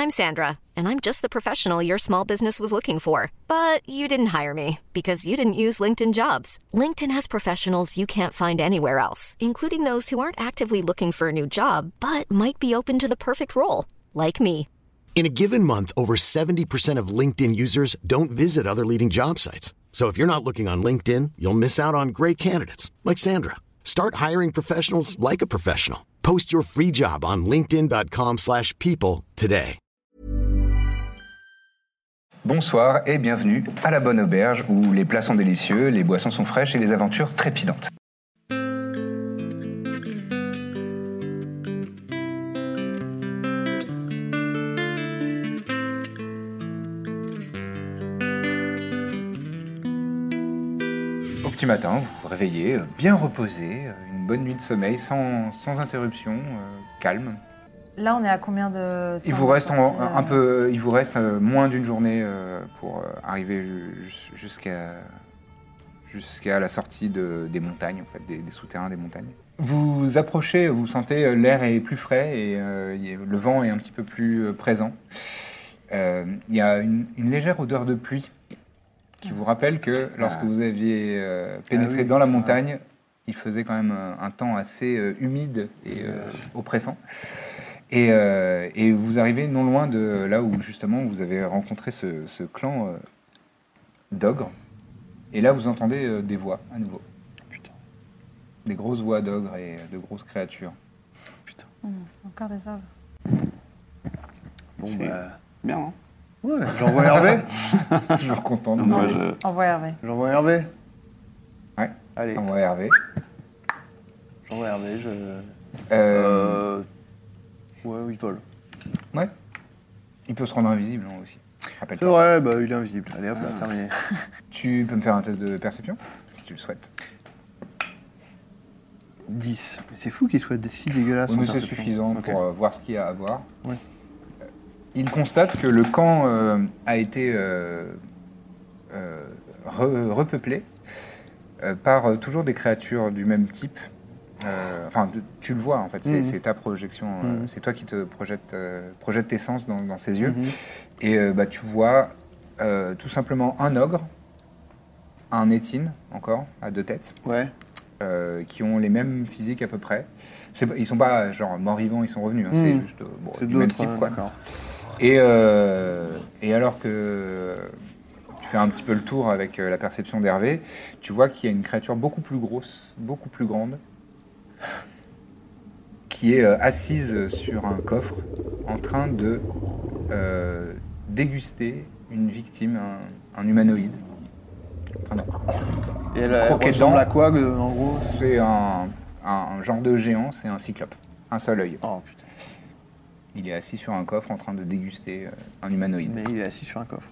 I'm Sandra, and I'm just the professional your small business was looking for. But you didn't hire me because you didn't use LinkedIn Jobs. LinkedIn has professionals you can't find anywhere else, including those who aren't actively looking for a new job, but might be open to the perfect role, like me. In a given month, over 70% of LinkedIn users don't visit other leading job sites. So if you're not looking on LinkedIn, you'll miss out on great candidates like Sandra. Start hiring professionals like a professional. Post your free job on linkedin.com/people today. Bonsoir et bienvenue à la Bonne Auberge où les plats sont délicieux, les boissons sont fraîches et les aventures trépidantes. Au petit matin, vous vous réveillez bien reposé, une bonne nuit de sommeil sans interruption, calme. Là, on est à combien de temps? Il vous reste moins d'une journée pour arriver jusqu'à la sortie des montagnes, en fait, des souterrains des montagnes. Vous approchez, vous sentez l'air est plus frais et le vent est un petit peu plus présent. Il y a une légère odeur de pluie qui vous rappelle que lorsque vous aviez pénétré dans la montagne, il faisait quand même un temps assez humide et oppressant. Et vous arrivez non loin de là où justement vous avez rencontré ce clan d'ogres. Et là vous entendez des voix à nouveau. Putain. Des grosses voix d'ogres et de grosses créatures. Putain. Encore des ogres. Bon bah bien hein. Ouais, j'envoie Hervé. Toujours content de Envoie Hervé. J'envoie Hervé. Ouais. Allez. Envoie Hervé. J'envoie Hervé, Ouais, il vole. Ouais. Il peut se rendre invisible hein, aussi. C'est vrai, bah, il est invisible. Allez hop, là, terminé. Tu peux me faire un test de perception, si tu le souhaites. 10. Mais c'est fou qu'il soit si dégueulasse. Oui, mais c'est suffisant pour voir ce qu'il y a à voir. Ouais. Il constate que le camp a été repeuplé par toujours des créatures du même type. Tu le vois en fait, c'est ta projection, c'est toi qui te projette tes sens dans ses yeux. Et tu vois tout simplement un ogre, un étine encore, à 2 têtes, qui ont les mêmes physiques à peu près. Ils sont pas genre morts-vivants, ils sont revenus, hein, c'est juste c'est du même type. Quoi. Et alors que tu fais un petit peu le tour avec la perception d'Hervé, tu vois qu'il y a une créature beaucoup plus grosse, beaucoup plus grande, qui est assise sur un coffre en train de déguster une victime, un humanoïde. Et elle ressemble à quoi, en gros? C'est un genre de géant, c'est un cyclope, un seul œil. Oh putain. Il est assis sur un coffre en train de déguster un humanoïde. Mais il est assis sur un coffre.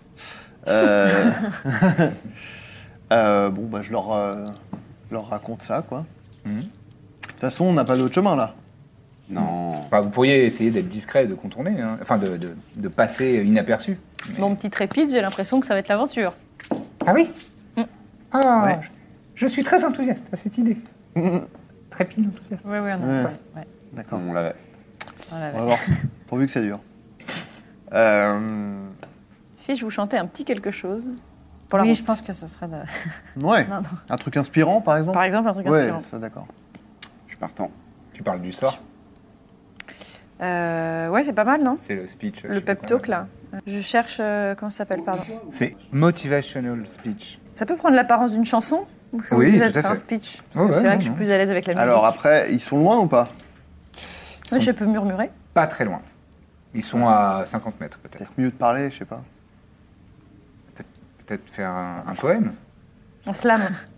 Bon, bah je leur raconte ça, quoi. De toute façon, on n'a pas d'autre chemin, là. Non. Enfin, vous pourriez essayer d'être discret, de contourner, hein. Enfin de passer inaperçu. Mais... Mon petit trépide, j'ai l'impression que ça va être l'aventure. Ah oui ouais. Je suis très enthousiaste à cette idée. Trépide enthousiaste. Oui, on a ça. Ouais. D'accord. On l'avait. On va voir, pourvu que ça dure. Si je vous chantais un petit quelque chose... Oui, je pense que ce serait de... Ouais, non. Un truc inspirant, par exemple. Par exemple, un truc inspirant. Ouais, ça, d'accord. Je suis partant. Tu parles du sort? Ouais, c'est pas mal, non? C'est le speech. Le pep talk, là. Je cherche... comment ça s'appelle, pardon? C'est motivational speech. Ça peut prendre l'apparence d'une chanson? Ou oui, tout à faire fait. Un speech? Oh, c'est vrai que je suis plus à l'aise avec la musique. Alors après, ils sont loin ou pas? Oui, je peux murmurer. Pas très loin. Ils sont à 50 mètres, peut-être. Peut-être mieux de parler, je sais pas. Peut-être faire un poème. Un slam.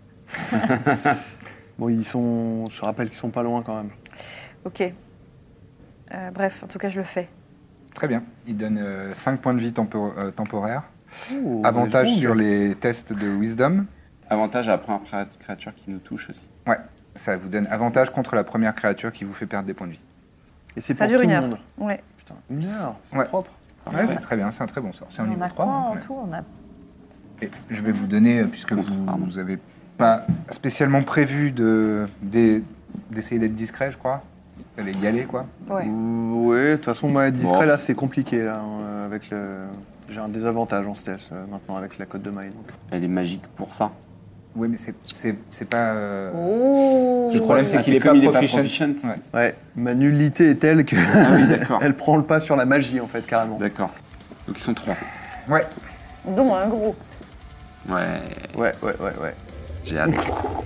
Bon, je rappelle qu'ils sont pas loin quand même. Ok. Bref, en tout cas, je le fais. Très bien. Il donne 5 points de vie temporaires. Ouh, Avantage sur les tests de Wisdom. Avantage à la première créature qui nous touche aussi. Ouais, ça vous donne avantage contre la première créature qui vous fait perdre des points de vie. Et c'est Ça pour dure tout une le heure. monde. Ouais. Putain, 1 heure, c'est Ouais. propre. Ouais, c'est très bien, c'est un très bon sort. C'est un On niveau a 3. quoi donc, en quand même. tout? On a... Et je vais vous donner, puisque vous n'avez pas spécialement prévu d'essayer d'être discret, je crois. Vous allez y aller, quoi. Ouais. Ouais, de toute façon, moi, être discret, Bon. là, c'est compliqué. Là, avec le... J'ai un désavantage en stealth maintenant avec la cote de maille. Donc. Elle est magique pour ça. Oui, mais c'est pas... Oh. Le problème, c'est Ah, qu'il c'est est pas comme il est pas proficient. proficient. Ouais. Ouais, ma nullité est telle que oui, d'accord. elle prend le pas sur la magie, en fait, carrément. D'accord. Donc ils sont 3. Ouais. Dont un gros. Ouais, Ouais. j'ai hâte.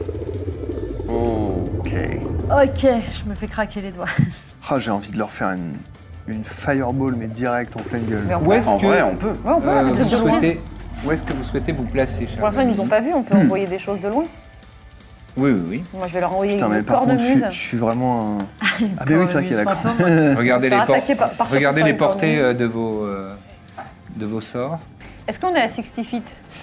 Ok. Ok, je me fais craquer les doigts. Ah, j'ai envie de leur faire une fireball, mais direct en pleine gueule. Mais on Où peut. est-ce En que vrai, on peut. Ouais, on peut, avec vous le truc de loin. souhaitez... Où est-ce que vous souhaitez vous placer, chers Pour l'instant, ils nous ont amis pas vus, on peut envoyer des choses de loin. Oui. Moi, je vais leur envoyer Putain, mais une par contre, cornemuse. je suis vraiment un... Ah, mais oui, c'est vrai qu'il y a la fantôme. Regardez On se les, fait attaquer par surprise Regardez par les une portées cornemuse. de vos sorts. Est-ce qu'on est à 60 feet?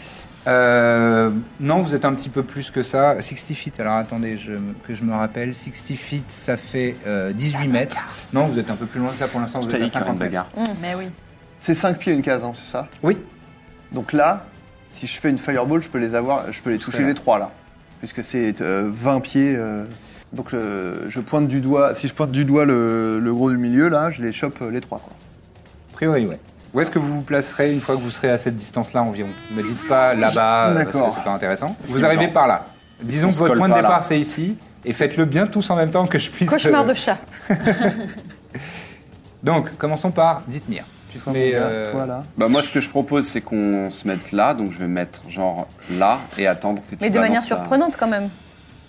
Non, vous êtes un petit peu plus que ça. 60 feet, alors attendez que je me rappelle. 60 feet, ça fait 18 mètres. Non, vous êtes un peu plus loin que ça pour l'instant, vous Je êtes t'ai à dit qu'il y aurait 50 une mètres. bagarre. Mais oui. C'est 5 pieds une case, hein, c'est ça? Oui, Donc là, si je fais une fireball, je peux les toucher là. les 3 là. Puisque c'est 20 pieds. Donc je pointe du doigt, si je pointe du doigt le gros du milieu, là, je les chope les 3 quoi. a priori, ouais. Où est-ce que vous vous placerez une fois que vous serez à cette distance-là environ? Ne me dites pas là-bas, D'accord. c'est pas intéressant. Vous arrivez par là. Disons On que se votre colle point de pas, là. départ, c'est ici. Et faites-le bien tous en même temps que je puisse... Cauchemar de chat. Donc, commençons par Dithmir. Tu te Toi, mets... mon gars, toi là. Bah moi, ce que je propose, c'est qu'on se mette là. Donc je vais mettre genre là et attendre que tu Mais de manière balances ta- surprenante quand même.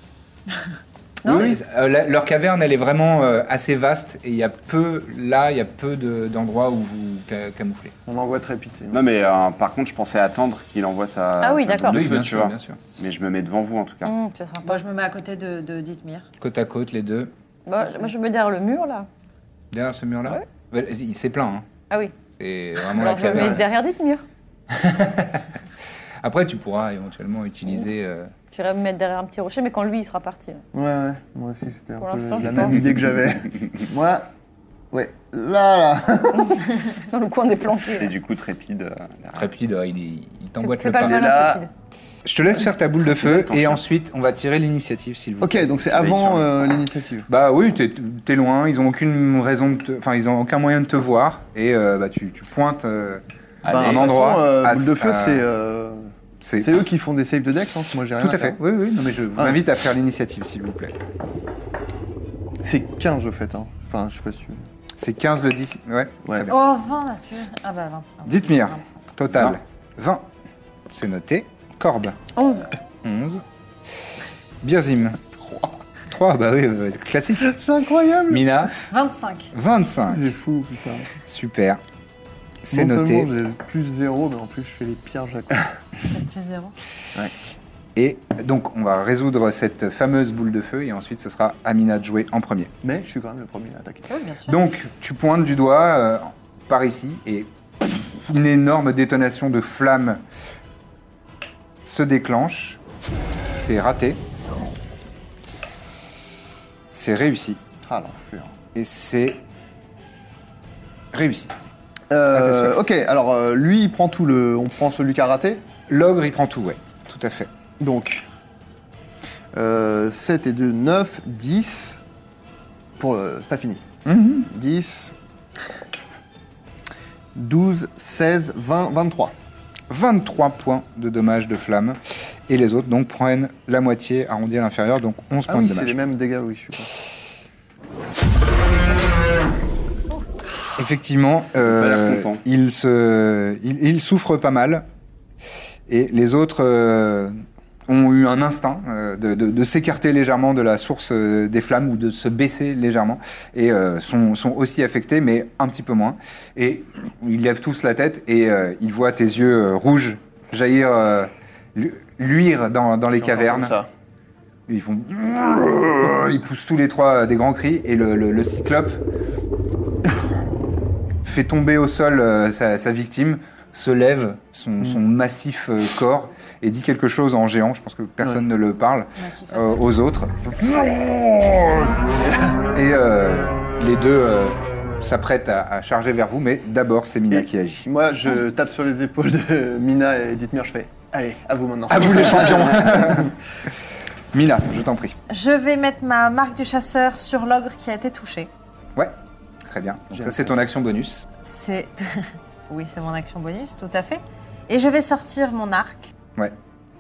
Oui, leur caverne, elle est vraiment assez vaste et il y a peu d'endroits où vous camouflez. On envoie Trépide. c'est- Non mais par contre, je pensais attendre qu'il envoie sa. Ah oui, sa d'accord. boule de Oui, feu, bien tu sûr, vois. bien sûr. Mais je me mets devant vous en tout cas. Ça sera pas- Moi, je me mets à côté de Dithmir. Côte à côte, les deux. Bah, moi, je me mets derrière le mur là. Derrière ce mur-là. Ouais, c'est plein, hein. Ah oui. C'est vraiment Alors la je me mets caverne. derrière Dithmir. Après, tu pourras éventuellement utiliser... J'irai me mettre derrière un petit rocher, mais quand lui il sera parti. Ouais, moi aussi c'était un Pour peu l'instant, la je même pense. idée que j'avais. Moi, ouais, là. Dans le coin des planqués. Et du coup, Trépide. derrière. Trépide, il t'emboîte C'est le pas pas. le Il est malin, là. Trépide. Je te laisse faire ta boule de feu Attends, et tiens. ensuite, on va tirer l'initiative, s'il vous plaît. Ok, donc c'est Tu veilles avant sur le- l'initiative. Bah oui, t'es loin, ils ont aucune raison de enfin, ils ont aucun moyen de te voir et bah, tu pointes Allez, un de toute endroit. façon, à- boule de feu, à- c'est eux qui font des saves de deck, hein, moi j'ai rien Tout à faire. fait, oui, non, mais je vous Ah. invite à faire l'initiative, s'il vous plaît. C'est 15 au fait, hein. Enfin, je sais pas si tu... C'est 15 le 10, ouais. Ouais. Très bien. Oh, 20 là-dessus. Ah bah 25. Dithmir, 25. total, 20. C'est noté. Corbe, 11. 11. Birzim, 3, bah oui, classique. C'est incroyable. Mina, 25. 25. Il est fou, putain. Super. C'est Non noté. seulement j'ai plus 0, mais en plus je fais les pires jacques. Plus 0. Et donc, on va résoudre cette fameuse boule de feu et ensuite, ce sera à Mina de jouer en premier. Mais je suis quand même le premier à attaquer. Oui, bien sûr. Donc, tu pointes du doigt par ici et une énorme détonation de flammes se déclenche. C'est raté. C'est réussi. Ah l'enfer. Et c'est réussi. Attention. Ok, alors lui il prend on prend celui qui a raté. L'ogre, il prend tout, ouais. Tout à fait. Donc 7 et 2, 9, 10. C'est pas fini. 10, 12, 16, 20, 23. 23 points de dommages de flamme. Et les autres, donc, prennent la moitié arrondie à l'inférieur, donc 11 Ah points oui, de c'est dommages. les mêmes dégâts, oui, je suis pas. Effectivement, pas l'air content. il souffre pas mal. Et les autres ont eu un instinct de s'écarter légèrement de la source des flammes ou de se baisser légèrement. Et sont aussi affectés, mais un petit peu moins. Et ils lèvent tous la tête et ils voient tes yeux rouges jaillir, luire dans les cavernes. Comme ça. Ils font... Ils poussent tous les trois des grands cris et le cyclope fait tomber au sol sa victime, se lève son massif corps et dit quelque chose en géant. Je pense que personne ne le parle Massif. aux autres. Et les deux s'apprêtent à charger vers vous, mais d'abord c'est Mina Et qui agit. moi, je tape sur les épaules de Mina et Dithmir, je fais allez, à vous maintenant. À vous les champions. Mina, je t'en prie. Je vais mettre ma marque du chasseur sur l'ogre qui a été touché. Ouais, très bien. Donc ça, c'est ton action bonus. C'est... Oui, c'est mon action bonus, tout à fait. Et je vais sortir mon arc. Ouais.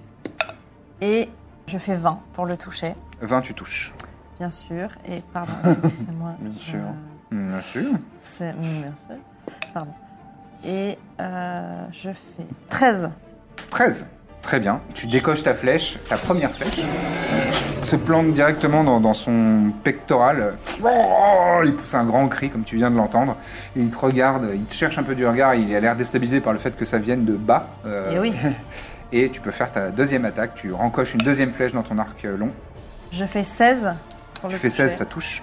Et je fais 20 pour le toucher, 20, tu touches. bien sûr. Et pardon, excusez-moi. Bien sûr. Bien sûr. Merci. Pardon. Et je fais 13. 13. Très bien. Tu décoches ta flèche, ta première flèche, se plante directement dans son pectoral. Oh, il pousse un grand cri, comme tu viens de l'entendre. Et il te regarde, il te cherche un peu du regard. Il a l'air déstabilisé par le fait que ça vienne de bas. Et oui, Et tu peux faire ta deuxième attaque. Tu rencoches une deuxième flèche dans ton arc long. je fais 16 pour Tu le fais toucher. 16, ça touche.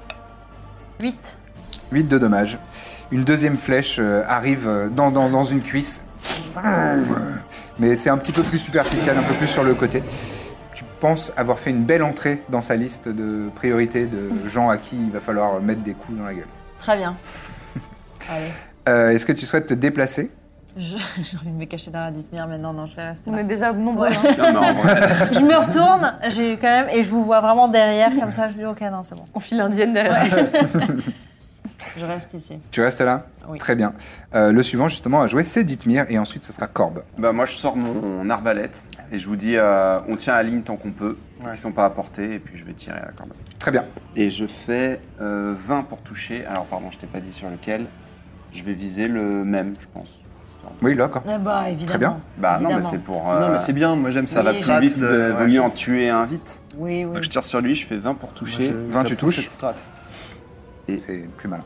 8. 8 de dommages. Une deuxième flèche arrive dans une cuisse. Mais c'est un petit peu plus superficiel, un peu plus sur le côté. Tu penses avoir fait une belle entrée dans sa liste de priorités de gens à qui il va falloir mettre des coups dans la gueule. Très bien. Allez. Est-ce que tu souhaites te déplacer? J'ai envie de me cacher dans la Dithmir, mais non, je vais rester On là. est déjà nombreux. Ouais. hein. Non, mais en vrai, Je me retourne, j'ai quand même, et je vous vois vraiment derrière, comme ça, je dis ok, non, c'est bon. On file indienne derrière. Je reste ici. Tu restes là? Oui. Très bien. Le suivant, justement, à jouer, c'est Dithmir, et ensuite, ce sera Corbe. bah, moi je sors mon arbalète et je vous dis on tient la ligne tant qu'on peut, ils sont pas à portée et puis je vais tirer à la corde. Très bien. Et je fais 20 pour toucher. Alors pardon, je t'ai pas dit sur lequel. Je vais viser le même, je pense. Oui, là, Corbe. Ah bah, évidemment. Très bien. Bah non, mais Évidemment. c'est pour... Non, mais c'est bien, moi j'aime ça va Oui, plus je vite sais. de Ouais, mieux je en sais. tuer un vite. Oui, oui. Donc je tire sur lui, je fais 20 pour toucher. 20, tu touches. Strat. C'est plus malin.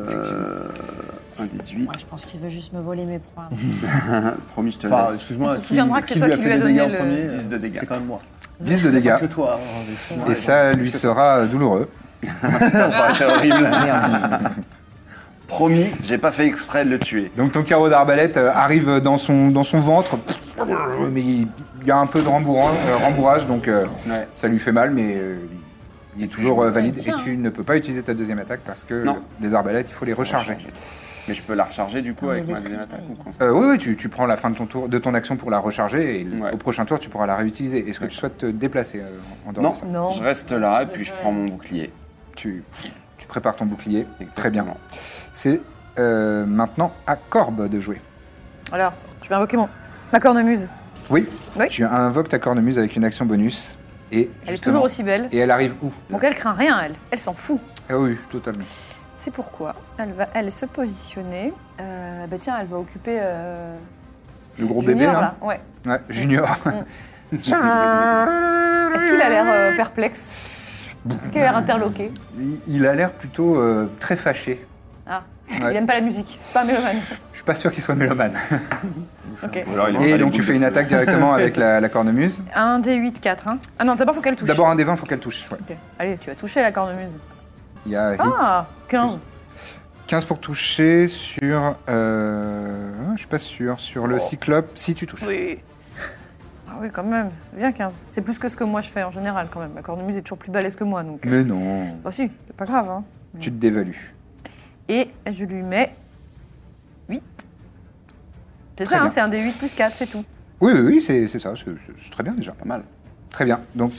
Un déduit. Moi, je pense qu'il veut juste me voler mes points. Promis, je te Enfin, laisse. excuse-moi, Tu te souviendras que c'est qui toi lui a qui fait lui as des dégâts donné en premier 10 de dégâts. C'est quand même moi. 10 de dégâts. Que toi. hein, excuse-moi. Et ça lui sera douloureux. Ça aurait été horrible. Promis, j'ai pas fait exprès de le tuer. Donc ton carreau d'arbalète arrive dans son ventre, mais il y a un peu de rembourrage, donc Ouais. ça lui fait mal, mais il est toujours valide. Et Tiens. tu ne peux pas utiliser ta deuxième attaque parce que Non. les arbalètes, il faut les recharger. Mais je peux la recharger du coup Non, mais avec il est ma deuxième très attaque ou taille. quand Oui, tu prends la fin de ton action pour la recharger, et Ouais. au prochain tour, tu pourras la réutiliser. Est-ce que tu souhaites te déplacer en dehors Non, de ça Non. je reste là et puis je prends mon bouclier. tu prépares ton bouclier. Exactement. Très bien. C'est maintenant à Corbe de jouer. Alors, je vais invoquer ma cornemuse. Oui, Oui. tu invoques ta cornemuse avec une action bonus. Et Elle est justement- toujours aussi belle. Et elle arrive où? Donc elle craint rien, elle. Elle s'en fout. Ah oui, totalement. C'est pourquoi elle va se positionner. Bah tiens, elle va occuper Le gros Junior, bébé là, là. Ouais. Ouais, Junior. Est-ce qu'il a l'air perplexe? Est-ce qu'il a l'air interloqué? Il a l'air plutôt très fâché. Ah, Ouais. il aime pas la musique. Pas un mélomane. Je suis pas sûr qu'il soit mélomane. Ok. Ou alors, il aime Et pas les donc tu boules fais de une feu. attaque directement avec la cornemuse. 1 des 8, 4. Hein. Ah non, d'abord, faut qu'elle touche. D'abord un des 20, il faut qu'elle touche. Ouais. Ok. Allez, tu vas toucher la cornemuse. Il y a hit. Ah, 15. 15 pour toucher sur... je suis pas sûr. Sur le cyclope, si tu touches. Oui. Ah oui, quand même. Bien 15. C'est plus que ce que moi je fais en général, quand même. La cornemuse est toujours plus balèze que moi, donc... Mais non, Bah si, c'est pas grave, hein. tu te dévalues. Et je lui mets 8. C'est Très ça, hein, bien. c'est un des 8 plus 4, c'est tout. Oui, c'est ça, c'est très bien déjà. Pas mal. Très bien, donc...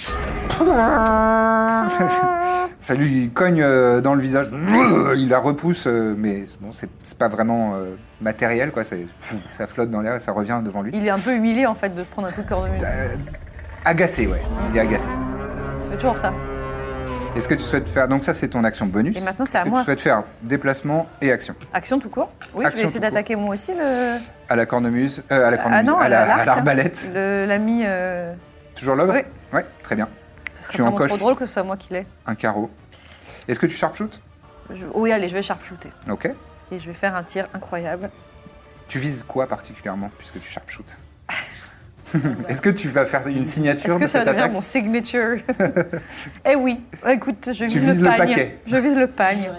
ça lui cogne dans le visage, il la repousse, mais bon, c'est pas vraiment matériel, quoi. Ça flotte dans l'air et ça revient devant lui. Il est un peu humilié, en fait, de se prendre un coup de cornemuse. Agacé, ouais, il est agacé. Ça fait toujours ça. Est-ce que tu souhaites faire... Donc ça, c'est ton action bonus. Et maintenant, c'est Est-ce à que moi. tu souhaites faire déplacement et action? Action tout court. Oui, Action je vais essayer tout court. d'attaquer moi aussi le... À la cornemuse, à la cornemuse, Ah non, à l'arc, l'arbalète. L'ami... Toujours l'ogre? Oui. Ouais, très bien. Ce serait Tu vraiment encoches. trop drôle que ce soit moi qui l'ai. Un carreau. Est-ce que tu sharpshoot? Oui, allez, je vais sharpshooter. Ok. Et je vais faire un tir incroyable. Tu vises quoi particulièrement, puisque tu sharpshoot? Est-ce que tu vas faire une signature Est-ce de que ça cette va devenir attaque? mon signature? Eh oui. Écoute, je Tu vise vises le le pagne. paquet. Je vise le pagne.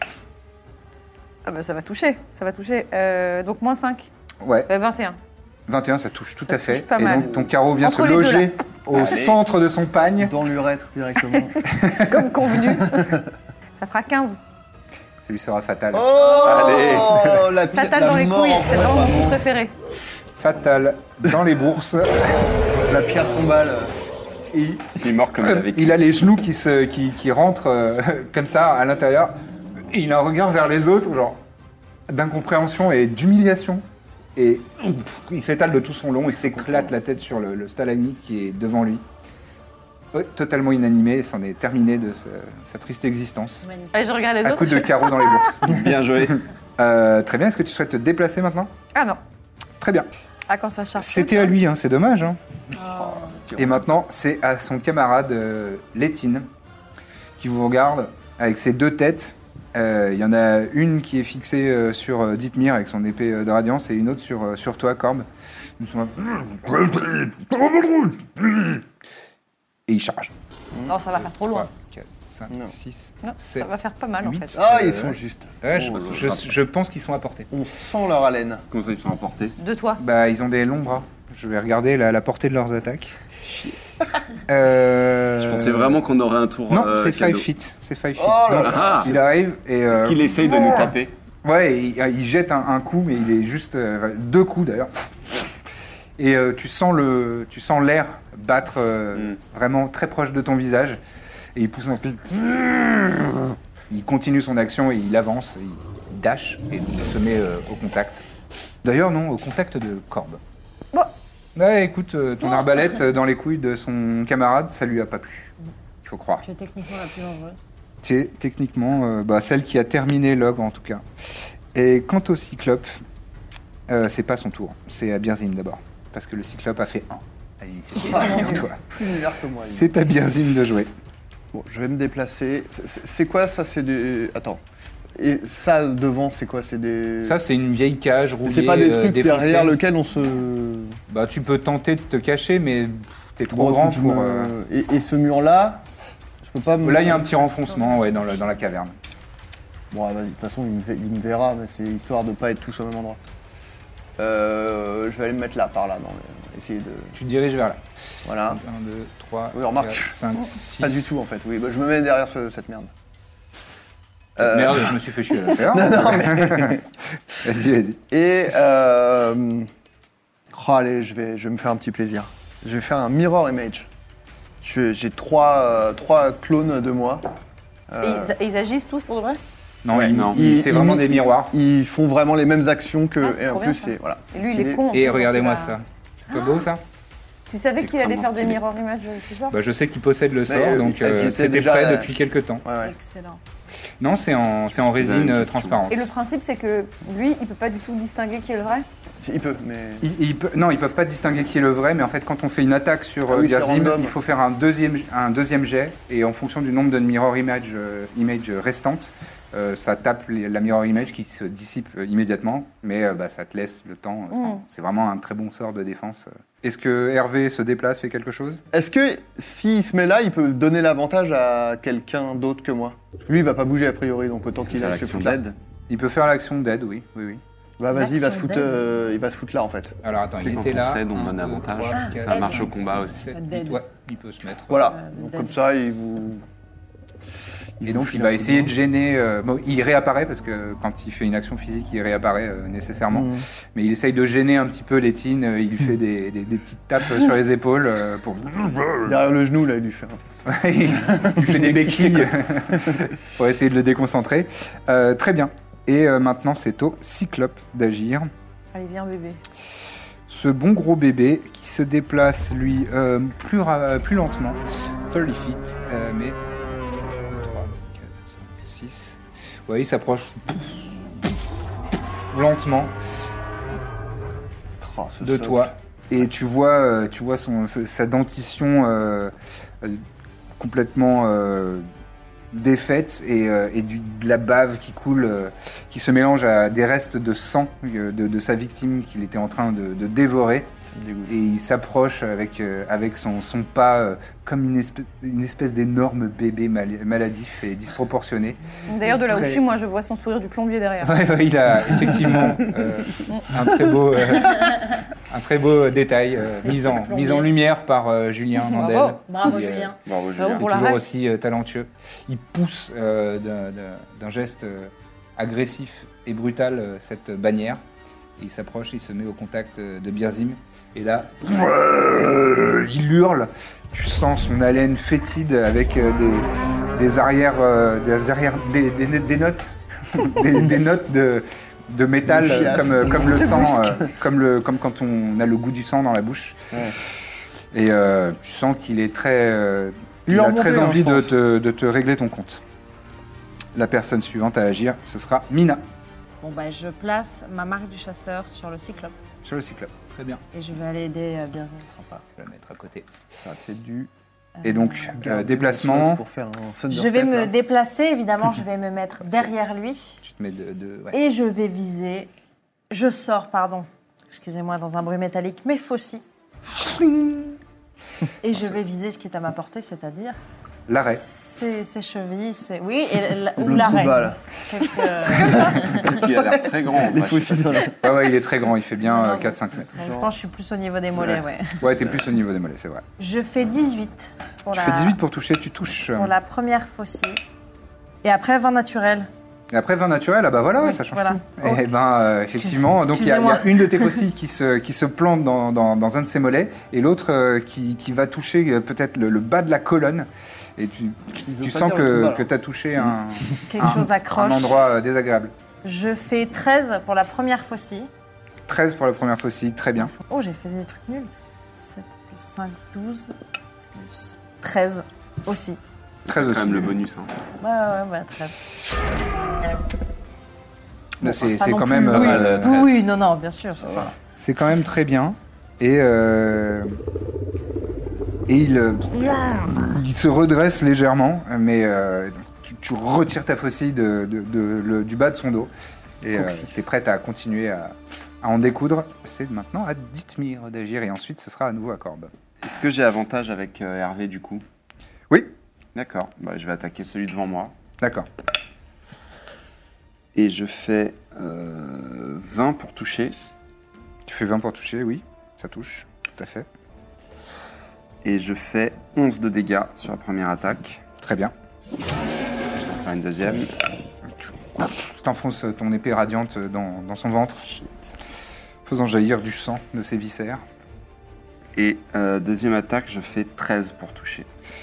Ah bah ça va toucher, ça va toucher. Donc moins 5, Ouais, 21. 21, ça touche tout Ça à fait. touche pas Et mal. donc ton carreau vient Entre se les deux, loger là. au Allez. centre de son pagne. Dans l'urètre directement. Comme convenu. Ça fera 15. Ça lui sera fatal. Oh, la pire, Fatal la dans les mort, couilles, c'est vraiment mon coup vraiment. préféré. Fatal dans les bourses. La pierre tombale. Et Il est mort comme il avait il a les genoux qui rentrent comme ça à l'intérieur. Et il a un regard vers les autres, genre d'incompréhension et d'humiliation. Et il s'étale de tout son long, il s'éclate la tête sur le stalagmite qui est devant lui. Ouais, totalement inanimé, c'en est terminé de sa triste existence. Magnifique. Allez, je regarde les À autres. coups de carreaux dans les bourses. Bien joué. Très bien, est-ce que tu souhaites te déplacer maintenant? Ah non. Très bien. Ah, quand ça charge. C'était à lui, hein, c'est dommage. Hein. Et maintenant, c'est à son camarade Létine, qui vous regarde avec ses deux têtes. Il y en a une qui est fixée sur Dithmir avec son épée de radiance et une autre sur toi, Corbe. Et il charge. Non, ça va faire trop loin. 3, 4, 5, Non. 6, Non, 7, ça va faire pas mal en 8. fait. Ah, ils sont justes. Ouais, Oh, je pense qu'ils sont à portée. On sent leur haleine. Comment ça, ils sont emportés? De toi. Bah, ils ont des longs bras. Je vais regarder la portée de leurs attaques. Je pensais vraiment qu'on aurait un tour. Non, c'est 5 cadeau. feet. C'est 5 feet. Oh là Donc, là. il arrive et. Est-ce qu'il essaye de nous taper? Ouais, il jette un coup, mais il est juste. 2 coups d'ailleurs. Et tu sens l'air battre vraiment très proche de ton visage. Et il pousse un cri. Il continue son action et il avance, il dash et il se met au contact. D'ailleurs, non, au contact de Corbe. Bon. Ouais, écoute, ton arbalète dans les couilles de son camarade, ça lui a pas plu. Il faut croire. Tu es techniquement la plus dangereuse. Tu es techniquement celle qui a terminé l'ogre en tout cas. Et quant au cyclope, c'est pas son tour. C'est à Birzim d'abord. Parce que le cyclope a fait 1 à l'initiative. Toi. Plus mineur que moi. lui. C'est à Birzim de jouer. Bon, je vais me déplacer. C'est quoi ça? C'est des. Attends. Et ça devant, c'est quoi? C'est des. Ça, c'est une vieille cage roulée. C'est pas des trucs défoncée. derrière lequel on se. Bah, tu peux tenter de te cacher, mais t'es trop Bon, grand je pour. me- Et ce mur-là, je peux pas me. Là, il y a un petit renfoncement ouais, dans la caverne. Bon, vas-y, de toute façon, il me verra, mais c'est histoire de pas être tous au même endroit. Je vais aller me mettre là, par là, essayer de. Tu te diriges vers là. Voilà. 1, 2, 3, Oui, remarque. 4, 5, 6. Pas du tout en fait, oui. Bah, je me mets derrière cette merde. Merde, je me suis fait chier à la faire. Vas-y. Et allez, je vais me faire un petit plaisir. Je vais faire un mirror image. J'ai trois clones de moi. Et ils agissent tous pour de vrai? Non, Ouais, non. c'est vraiment des miroirs. Ils font vraiment les mêmes actions que. Ah, c'est et en trop plus, bien, ça. c'est voilà. Et lui, il stylé. est con. en Et plus, regardez-moi donc il a- ça. C'est pas beau ça? Tu savais qu'il allait Extrêmement faire des stylé. mirror images ce soir? Bah, je sais qu'il possède le sort, Mais, donc il était c'était déjà prêt là. depuis quelques temps. Ouais. Excellent. Non, c'est en résine une question. transparente. Et le principe, c'est que lui, il peut pas du tout distinguer qui est le vrai? Il peut, mais. Non, ils peuvent pas distinguer qui est le vrai, mais en fait, quand on fait une attaque sur Ah oui, c'est Birzim, random. il faut faire un deuxième jet, et en fonction du nombre de mirror image restantes, ça tape la mirror image qui se dissipe immédiatement, mais ça te laisse le temps. C'est vraiment un très bon sort de défense. Est-ce que Hervé se déplace, fait quelque chose? Est-ce que s'il se met là, il peut donner l'avantage à quelqu'un d'autre que moi? Parce que lui, il va pas bouger a priori, donc autant qu'il Faire a ce l'action foutre-là. d'aide. Il peut faire l'action d'aide, oui. Bah vas-y, il va se L'action foutre, d'aide. il va se foutre là en fait. Alors attends, Tu sais, il quand était on là. cède, on 1, donne 2, avantage. 3, Ah, 4, ça marche 5, au combat 6, aussi. 7, Dead. ouais, il peut se mettre. Voilà. Donc dead. comme ça, il vous. Et donc il file va un peu essayer de dedans. gêner. Il réapparaît parce que quand il fait une action physique, il réapparaît nécessairement. Mais il essaye de gêner un petit peu Létine. Il lui fait des petites tapes sur les épaules pour. Derrière le genou, là, il lui fait un. Il lui fait des béquilles pour essayer de le déconcentrer. Très bien. Et maintenant, c'est au Cyclope d'agir. Allez, viens, bébé. Ce bon gros bébé qui se déplace, lui, plus lentement. 30 feet, mais 3, 4, 5, 6. Ouais, il s'approche lentement Oh, ce de soc. toi. Et tu vois sa dentition complètement défaite et de la bave qui coule, qui se mélange à des restes de sang de sa victime qu'il était en train de dévorer. Et il s'approche avec son pas comme une espèce d'énorme bébé maladif et disproportionné. D'ailleurs, de là Très- au-dessus, moi, je vois son sourire du plombier derrière. Ouais, il a effectivement un très beau détail mis en lumière par Julien Bravo. Mandel. Bravo, qui, Julien. Bravo, Bravo Julien. est pour la toujours ref. aussi talentueux. Il pousse d'un geste agressif et brutal cette bannière Et il s'approche, il se met au contact de Birzim. Et là, il hurle. Tu sens son haleine fétide avec des arrières, des notes, des notes de métal, comme le sang, comme quand on a le goût du sang dans la bouche. Ouais. Et tu sens qu'il est il a très envie de te régler ton compte. La personne suivante à agir, ce sera Mina. Bon, je place ma marque du chasseur sur le cyclope. Sur le cyclope, très bien. Et je vais aller aider Birzim. Sympa, je vais la mettre à côté. Ça fait du... Et donc, déplacement. Pour faire un je vais me déplacer, évidemment, je vais me mettre derrière lui. Tu te mets ouais. Et je vais viser. Je sors, excusez-moi, dans un bruit métallique, mes faucilles. Et je vais viser ce qui est à ma portée, c'est-à-dire. L'arrêt. Ses chevilles, oui, ou l'arrêt. Qui a l'air très grand. Les faucilles dans la... Ouais, il est très grand, il fait bien 4-5 mètres. Je pense que je suis plus au niveau des mollets, ouais. Ouais, t'es plus au niveau des mollets, c'est vrai. Je fais 18. Tu fais 18 pour toucher, tu touches. Pour la première faucille. Et après, 20 naturel. Et après 20 naturel, ah bah voilà, oui, ça change tout. Okay. Et effectivement, donc il y a une de tes faucilles qui se plante dans un de ses mollets, et l'autre qui va toucher peut-être le bas de la colonne. Et tu sens que tu as touché quelque chose accroche. Un endroit désagréable. Je fais 13 pour la première faucille. 13 pour la première faucille, très bien. Oh, j'ai fait des trucs nuls. 7 plus 5, 12, plus 13 aussi. 13 aussi. Quand même le bonus. Hein. Ouais, 13. C'est quand même... Oui, non, bien sûr. C'est quand même très bien. Et il se redresse légèrement, mais tu retires ta faucille du bas de son dos. Et tu es prête à continuer à en découdre. C'est maintenant à Dithmir d'agir, et ensuite ce sera à nouveau à Corbe. Est-ce que j'ai avantage avec Hervé du coup? Oui. D'accord, je vais attaquer celui devant moi. D'accord. Et je fais 20 pour toucher. Tu fais 20 pour toucher, oui, ça touche, tout à fait. Et je fais 11 de dégâts sur la première attaque. Très bien. Je vais faire une deuxième. Tu t'enfonces ton épée radiante dans son ventre, faisant jaillir du sang de ses viscères. Et deuxième attaque, je fais 13 pour toucher.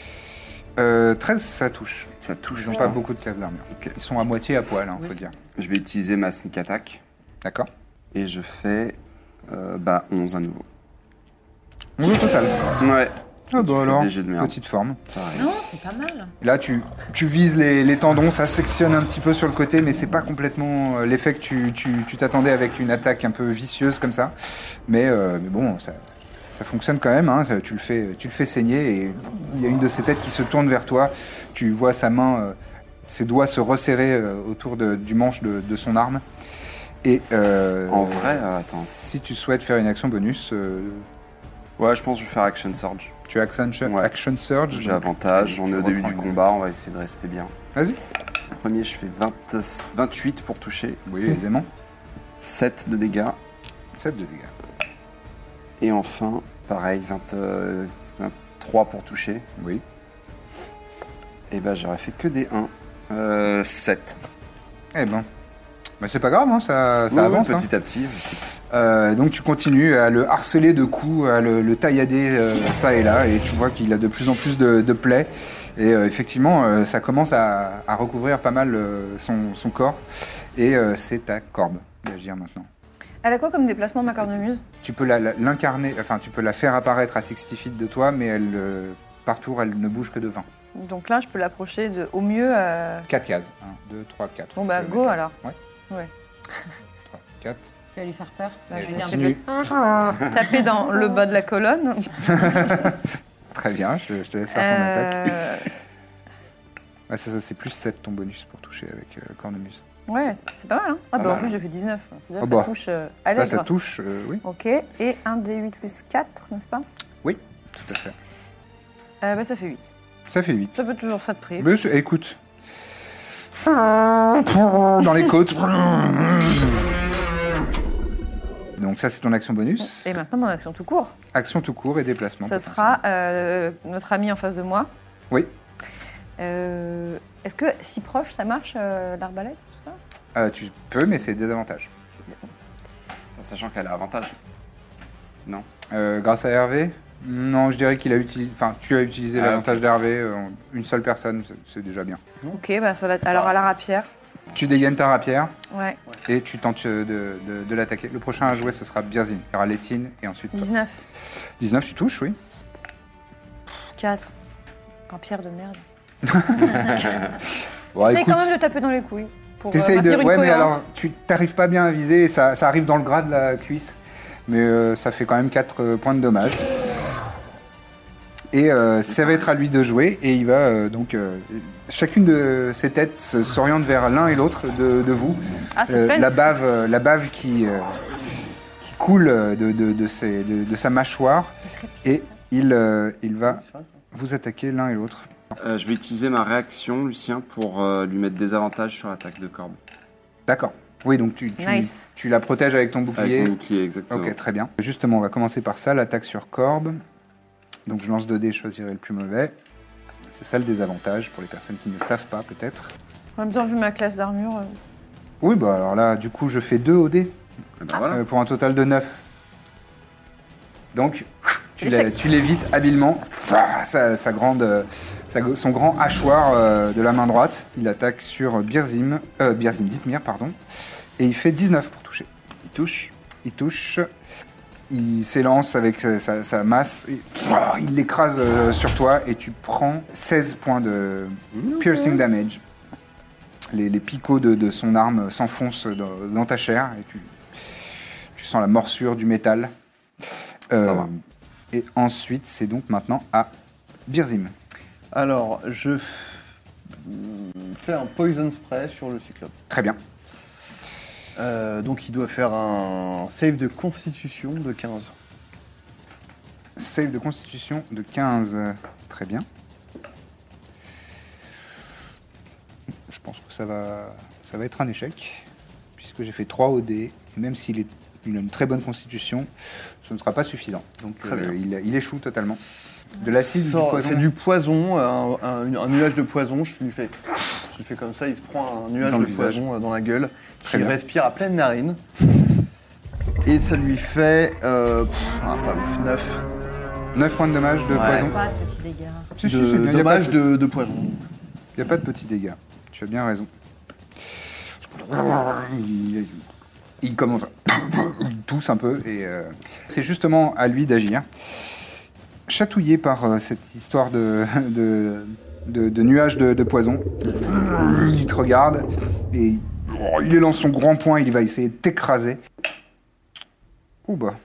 13, ça touche. Ça touche. Ils n'ont pas beaucoup de classes d'armure. Okay. Ils sont à moitié à poil, faut dire. Je vais utiliser ma sneak attack. D'accord. Et je fais 11 à nouveau. 11 au total. Ouais. Ah bah alors, petite forme. Ça arrive. Non, c'est pas mal. Là, tu vises les tendons, ça sectionne un petit peu sur le côté, mais c'est pas complètement l'effet que tu t'attendais avec une attaque un peu vicieuse comme ça. Mais bon, ça fonctionne quand même, hein. Tu le fais saigner, et il y a une de ses têtes qui se tourne vers toi. Tu vois sa main, ses doigts se resserrer autour du manche de son arme. Et en vrai, attends. Si tu souhaites faire une action bonus... Ouais, je pense que je vais faire Action Surge. Tu as Action Surge? J'ai avantage, on est au début du combat, on va essayer de rester bien. Vas-y. Premier, je fais 28 pour toucher. Oui, aisément. 7 de dégâts. 7 de dégâts. Et enfin, pareil, 23 pour toucher. Oui. Et j'aurais fait que des 1. 7. Eh ben, c'est pas grave, hein, ça avance. Petit à petit. Donc tu continues à le harceler de coups, à le taillader ça et là, et tu vois qu'il a de plus en plus de plaies. Et effectivement, ça commence à recouvrir pas mal son corps. Et c'est ta Corbe d'agir maintenant. Elle a quoi comme déplacement, ma cornemuse? Tu peux l'incarner, enfin tu peux la faire apparaître à 60 feet de toi, mais par tour, elle ne bouge que de 20. Donc là, je peux l'approcher au mieux... 4 cases. 1, 2, 3, 4. Bon go alors. Ouais. 3, 4. Tu vas lui faire peur. Continue. Taper dans le bas de la colonne. Très bien, je te laisse faire ton attaque. Ouais, ça c'est plus 7 ton bonus pour toucher avec cornemuse. Ouais, c'est pas mal. Hein. En plus, j'ai fait 19. Ça touche allègre. Là, ça touche, oui. Ok, et 1 D8 plus 4, n'est-ce pas? Oui, tout à fait. Ça fait 8. Ça fait 8. Ça peut toujours ça de prix. Mais écoute. Dans les côtes. Donc ça, c'est ton action bonus. Et maintenant, mon action tout court. Action tout court et déplacement. Ça sera notre ami en face de moi. Oui. Est-ce que si proche, ça marche, l'arbalète, tout ça? Tu peux, mais c'est désavantage. Sachant qu'elle a avantage. Non. Grâce à Hervé? Non, je dirais qu'il a utilisé. Enfin, tu as utilisé l'avantage d'Hervé. Une seule personne, c'est déjà bien. Ok, bah ça va être. Alors à la rapière. Tu dégaines ta rapière Ouais. et tu tentes de l'attaquer. Le prochain à jouer, ce sera Birzim. Il y aura Létine et ensuite. 19. 19, tu touches, oui. 4. Rapière de merde. Bon, Essaye écoute, quand même de taper dans les couilles. Pour t'essayes de. maintenir une Ouais, mais cohérence. alors, tu t'arrives pas bien à viser. Ça arrive dans le gras de la cuisse. Mais ça fait quand même 4 points de dommage. Et ça va être à lui de jouer. Et il va donc. Chacune de ses têtes s'oriente vers l'un et l'autre de vous. Ah, suspense. La bave qui coule de sa mâchoire. Et il va vous attaquer l'un et l'autre. Je vais utiliser ma réaction, Lucien, pour lui mettre des avantages sur l'attaque de Corbe. D'accord. Oui, donc Nice. tu la protèges avec ton bouclier. Avec mon bouclier, exactement. Ok, très bien. Justement, on va commencer par ça, l'attaque sur Corbe. Donc je lance 2 dés, je choisirai le plus mauvais. C'est ça le désavantage pour les personnes qui ne savent pas, peut-être. En même temps, vu ma classe d'armure. Oui, bah alors là, du coup, je fais 2 au dé, Et ben voilà. pour un total de 9. Donc, Échec. tu l'évites habilement. Son grand hachoir de la main droite, il attaque sur Birzim Dithmir, pardon. Et il fait 19 pour toucher. Il touche. Il s'élance avec sa masse, et il l'écrase sur toi et tu prends 16 points de piercing damage. Les picots de son arme s'enfoncent dans ta chair et tu sens la morsure du métal. Ça va. Et ensuite, c'est donc maintenant à Birzim. Alors, je fais un poison spray sur le cyclope. Très bien. Donc il doit faire un save de constitution de 15. Save de constitution de 15. Très bien. Je pense que ça va être un échec, puisque j'ai fait 3 au dé. Même s'il a une très bonne constitution, ce ne sera pas suffisant. Donc Très bien. il échoue totalement. De l'acide, du poison. C'est du poison, un nuage de poison. Je lui fais comme ça, il se prend un nuage Dans de le visage. poison dans la gueule. Très Il bien. respire à pleine narine. Et ça lui fait pas ouf, 9 9 points de dommage de Ouais. poison. Pas de petits dégâts. Si, si, c'est bien, il y a pas dommage de- de poison. Il n'y a pas de petits dégâts. Tu as bien raison. Il commence. Il tousse un peu et c'est justement à lui d'agir. Chatouillé par cette histoire de nuages de poison, il te regarde et il lance son grand poing, il va essayer de t'écraser. Ouh bah.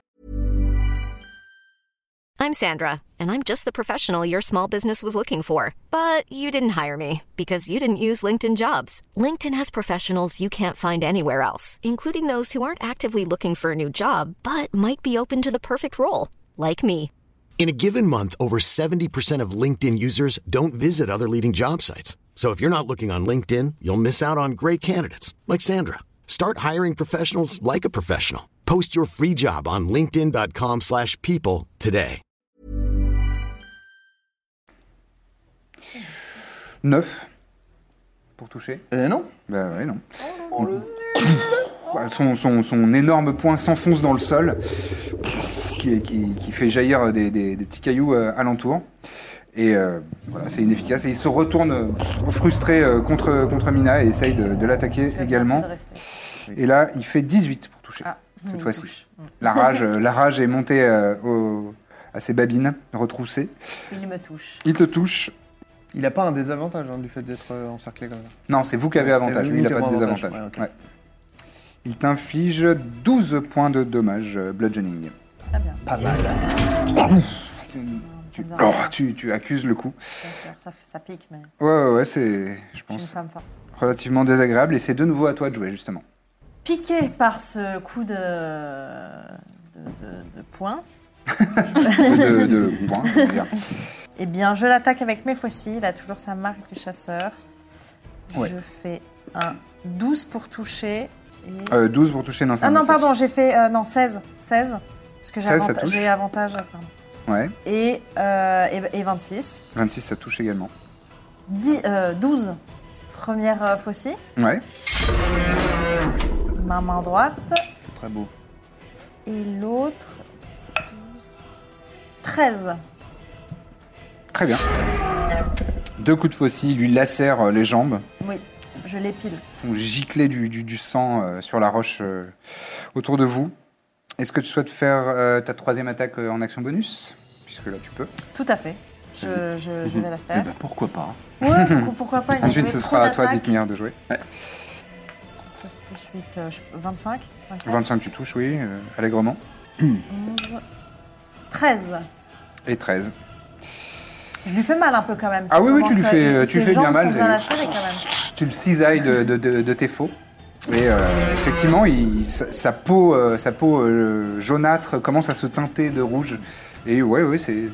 I'm Sandra, and I'm just the professional your small business was looking for. But you didn't hire me because you didn't use LinkedIn Jobs. LinkedIn has professionals you can't find anywhere else, including those who aren't actively looking for a new job, but might be open to the perfect role, like me. In a given month, over 70% of LinkedIn users don't visit other leading job sites. So if you're not looking on LinkedIn, you'll miss out on great candidates like Sandra. Start hiring professionals like a professional. Post your free job on linkedin.com/people today. 9 pour toucher. Non. Bah ouais, non. Son énorme poing s'enfonce dans le sol, qui fait jaillir des petits cailloux alentour. Et voilà, c'est inefficace. Et il se retourne frustré contre Mina et essaye de l'attaquer également. Et là, il fait 18 pour toucher, cette il fois-ci. touche. La rage est montée à ses babines retroussées. Il me touche. Il te touche. Il n'a pas un désavantage du fait d'être encerclé comme ça. Non, c'est vous qui avez avantage. C'est Lui, il n'a nous pas qui de avons désavantage. avantage. Ouais, ok. Ouais. Il t'inflige 12 points de dommages bludgeoning. Très bien. Pas mal. Tu accuses le coup. Bien sûr, ça pique, mais Ouais, c'est, je je suis une pense, femme forte. relativement désagréable. Et c'est de nouveau à toi de jouer, justement. Piqué par ce coup de poing, de points, je veux dire. eh bien, je l'attaque avec mes faucils. Il a toujours sa marque du chasseur. Ouais. Je fais un 12 pour toucher. Et... 12 pour toucher, non, c'est Ah un non, message. pardon, j'ai fait 16. 16. Parce que 16, ça touche. j'ai avantage. Pardon. Ouais, Et 26. 26, ça touche également. 12. Première faucille. Ouais, Ma main droite. C'est très beau. Et l'autre, 12, 13. Très bien. 2 coups de faucille lui lacèrent les jambes. Oui, je l'épile. Font gicler du sang sur la roche autour de vous. Est-ce que tu souhaites faire ta 3e attaque en action bonus? Puisque là, tu peux. Tout à fait. Je vais la Eh faire. ben, pourquoi pas. Ouais, pourquoi pas. il Ensuite, me ce fait sera à trop toi, d'attaques. Dithmir, de jouer. 16 plus 8, 25. 24, 25, tu touches, oui, allègrement. 11, 13. Et 13. Je lui fais mal un peu quand même. Ah oui, oui, tu lui Commence à- fais, tu ses lui fais bien jambes mal. sont bien lacérées quand même. Tu le cisailles de tes faux. Et effectivement, sa peau jaunâtre commence à se teinter de rouge. Et ouais,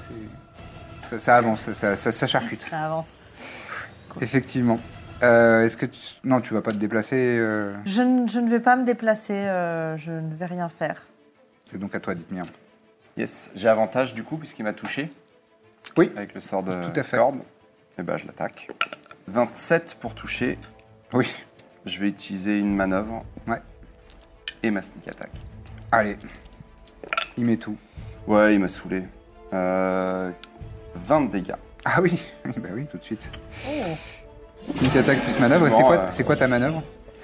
ça avance, ça charcute. Ça avance. Effectivement. Est-ce que non, tu vas pas te déplacer. Je ne vais pas me déplacer, je ne vais rien faire. C'est donc à toi, Dithmir. Yes, j'ai avantage du coup, puisqu'il m'a touché. Oui. Avec le sort de Tout à fait. corde. Et ben, je l'attaque. 27 pour toucher. Oui. Je vais utiliser une manœuvre. Ouais. Et ma sneak attack. Allez. Il met tout. Ouais, il m'a saoulé. 20 de dégâts. Ah oui, bah oui, tout de suite. Oh. Sneak attack plus manœuvre. Et Bon, c'est quoi ta manœuvre?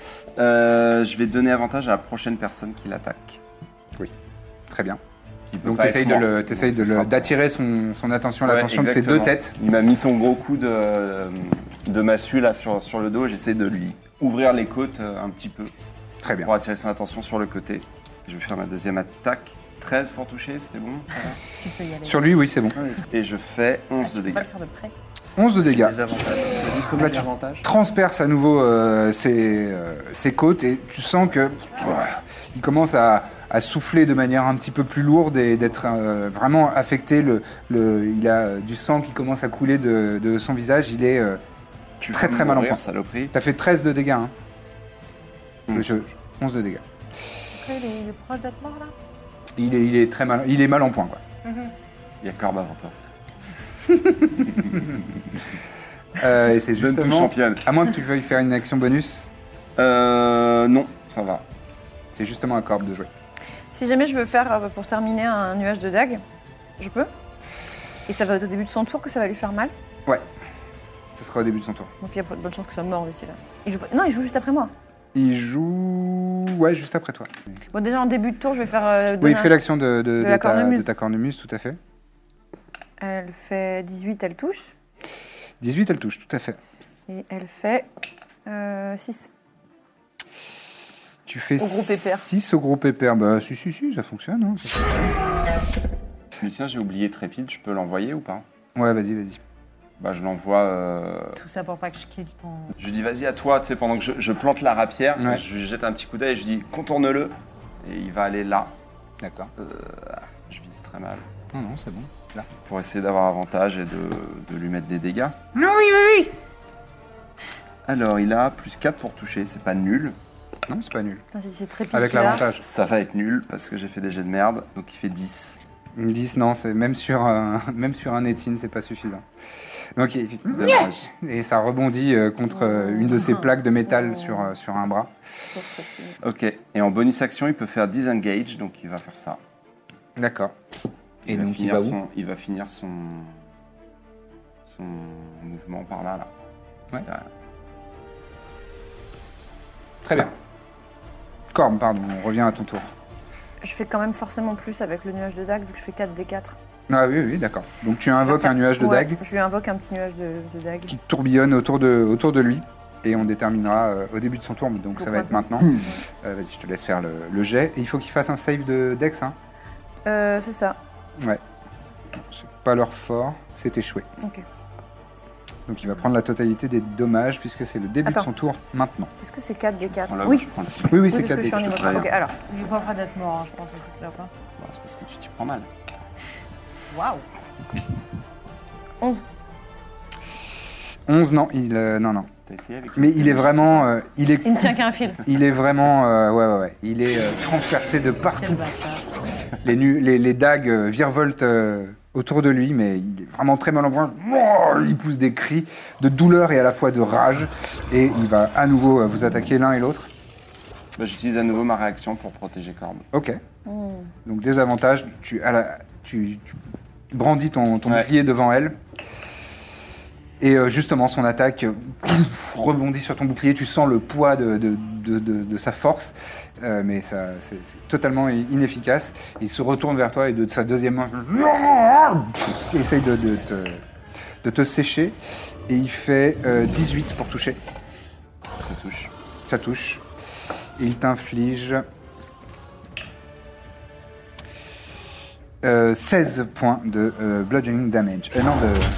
Je vais donner avantage à la prochaine personne qui l'attaque. Oui. Très bien. Qui peut Donc pas t'essayes être mort. Donc, ce sera- d'attirer son attention, Ouais, l'attention de ses exactement. deux têtes. Il m'a mis son gros coup de massue là sur le dos. J'essaie de lui ouvrir les côtes un petit peu Très bien. pour attirer son attention sur le côté. Je vais faire ma deuxième attaque. 13 pour toucher, c'était bon. Tu peux y aller. Sur lui, oui, c'est bon. Et je fais 11 de Tu peux pas dégâts. le faire de près. 11 de dégâts. Des avantages. Tu dis comment Là, les tu avantages transperce à nouveau ses côtes et tu sens que il commence à souffler de manière un petit peu plus lourde et d'être vraiment affecté. Il a du sang qui commence à couler de son visage. Il est Tu très vas très mal en mourir, point. saloperie. T'as fait 13 de dégâts. Hein. 11. 11 de dégâts. Après, il est proche d'être mort là. Il est très mal. Il est mal en point, quoi. Il y a Corbe avant toi. Et c'est Donne tout justement. championne. À moins que tu veuilles faire une action bonus, Non, ça va. c'est justement à Corbe de jouer. Si jamais je veux faire, pour terminer, un nuage de dague, je peux. Et ça va être au début de son tour que ça va lui faire mal. Ouais. Ce sera au début de son tour. Donc il y a de bonnes chances qu'il soit mort d'ici là. Il joue pas- Non, il joue juste après moi. Il joue. Ouais, juste après toi. Bon, déjà en début de tour, je vais faire. Oui, donner il fait l'action de la ta, cornemuse. de ta cornemuse, tout à fait. Elle fait 18, elle touche. 18, elle touche, tout à fait. Et elle fait 6. Tu fais Au gros pépère. 6 au gros pépère. Bah, si, ça fonctionne. Hein, ça fonctionne. Lucien, j'ai oublié Trépide, je peux l'envoyer ou pas? Ouais, vas-y. Bah, je l'envoie. Tout ça pour pas que je kill ton. Je lui dis, vas-y, à toi, tu sais, pendant que je plante la rapière, Ouais. je lui jette un petit coup d'œil et je dis, contourne-le. Et il va aller là. D'accord. Je vise très mal. Non, c'est bon. Là. Pour essayer d'avoir avantage et de lui mettre des dégâts. Non, oui. Alors, il a plus 4 pour toucher, c'est pas nul. Non, c'est pas nul. Si c'est très piqué, Avec là. l'avantage. Ça va être nul parce que j'ai fait des jets de merde, donc il fait 10. 10, non, c'est même sur un étine, c'est pas suffisant. Donc, il fait... Dommage. Et ça rebondit contre une de ces plaques de métal sur un bras. Ok, et en bonus action, il peut faire disengage, donc il va faire ça. D'accord. Et va donc, il finir va où il va finir son mouvement par là. Ouais. Derrière. Très bien. Corbe, pardon, on revient à ton tour. Je fais quand même forcément plus avec le nuage de dague vu que je fais 4 des 4. Ah oui, d'accord. Donc tu invoques un nuage de dague Je lui invoque un petit nuage de dague. qui tourbillonne autour de lui. Et on déterminera au début de son tour, donc ça va être maintenant. Vas-y, je te laisse faire le jet. Et il faut qu'il fasse un save de Dex, hein. C'est ça. Ouais. C'est pas leur fort, c'est échoué. Ok. Donc il va prendre la totalité des dommages puisque c'est le début Attends. de son tour maintenant. Est-ce que c'est 4 des 4 Voilà, Oui. je prends le six. Oui, Oui, c'est parce 4 que je suis en niveau 3. Très Ok, bien. alors. Il est pas prêt d'être mort, hein, je pense, c'est clair pas. Bon, c'est parce que tu t'y prends mal. Waouh. 11. 11, non, non. T'as essayé avec Mais il est vraiment... Il ne tient qu'à un fil. Il est vraiment... ouais. Il est transpercé de partout. Quel bâtard. Les dagues virevoltent autour de lui, mais il est vraiment très mal en point. Oh, il pousse des cris de douleur et à la fois de rage. Et il va à nouveau vous attaquer l'un et l'autre. Bah, j'utilise à nouveau ma réaction pour protéger Corbe. Ok, Donc désavantage, tu brandis ton bouclier devant elle. Et justement, son attaque rebondit sur ton bouclier. Tu sens le poids de sa force, mais c'est totalement inefficace. Il se retourne vers toi et de sa deuxième main, il essaye de te sécher. Et il fait 18 pour toucher. Ça touche. Ça touche. Et il t'inflige 16 points de bludgeoning damage. Non,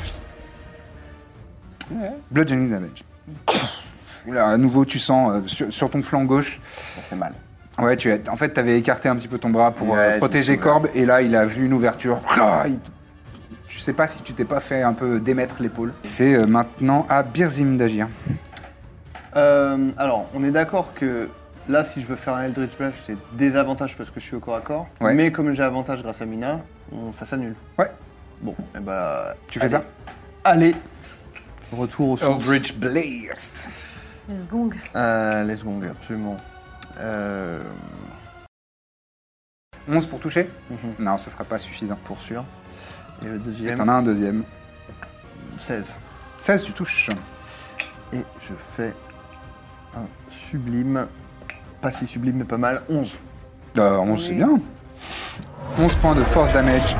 bludgeoning damage. Là, à nouveau, tu sens sur ton flanc gauche. Ça fait mal. Ouais, en fait, tu avais écarté un petit peu ton bras pour Ouais, protéger Corbe, et là, il a vu une ouverture. Je sais pas si tu t'es pas fait un peu démettre l'épaule. C'est maintenant à Birzim d'agir. Alors, on est d'accord que là, si je veux faire un Eldritch Blast, j'ai des avantages parce que je suis au corps à corps. Ouais. Mais comme j'ai avantage grâce à Mina, ça s'annule. Ouais. Bon, et bah. Tu fais ça? Allez. Retour au source. Eldritch Blast. Les gongs. Les secondes, absolument. 11 pour toucher? Mhm. Non, ce sera pas suffisant. Pour sûr. Et le Et deuxième, t'en as un deuxième. 16. 16, tu touches. Et je fais un sublime. Pas si sublime, mais pas mal. 11. 11, c'est bien. 11 points de force damage.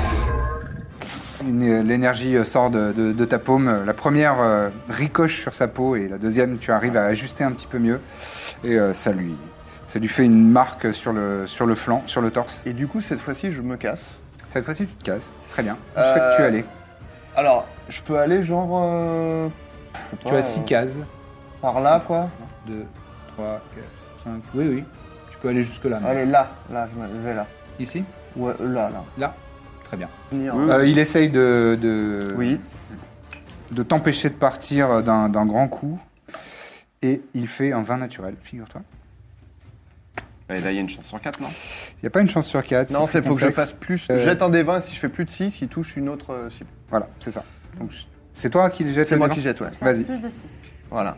L'énergie sort de ta paume. La première ricoche sur sa peau et la deuxième, tu arrives à ajuster un petit peu mieux. Et ça lui fait une marque sur le flanc, sur le torse. Et du coup, cette fois-ci, je me casse. Cette fois-ci, tu te casses. Très bien. Je souhaite que tu allais. Alors, je peux aller genre. je sais Tu pas, as 6 cases. Par là, quoi. 2, 3, 4, 5. Oui. Tu peux aller jusque-là. mais- Allez, là, je vais là. Ici? Ouais, là. Là? Très bien. Venir. Il essaye de Oui. t'empêcher de partir d'un grand coup. Et il fait un 20 naturel, figure-toi. Et là, il y a une chance sur 4, non? Il n'y a pas une chance sur 4. Non, c'est il faut que je complexe. fasse plus. Jette un des 20, si je fais plus de 6, il touche une autre cible. Voilà, c'est ça. Donc, c'est toi qui le jette C'est le moi devant qui jette, ouais. Vas-y. Plus de 6. Voilà.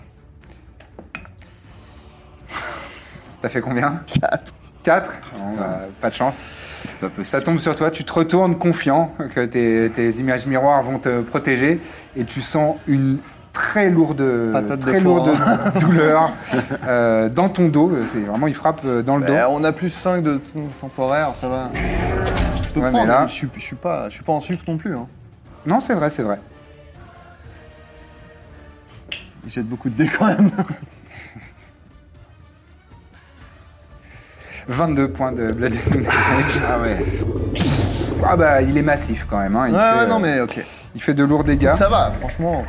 T'as fait combien 4 Bon, pas de chance. C'est pas possible. Ça tombe sur toi, tu te retournes confiant que tes images miroirs vont te protéger et tu sens une très lourde douleur dans ton dos. C'est vraiment, il frappe dans le dos. On a plus 5 de temporaire, ça va. Je peux Ouais, prendre, mais là- mais je suis pas en sucre non plus. Hein. Non, c'est vrai. Il jette beaucoup de dés quand même. 22 points de bludgeoning damage. Ah ouais. Ah bah, il est massif quand même. Hein. Ouais, non mais ok. Il fait de lourds dégâts. Ça va, franchement.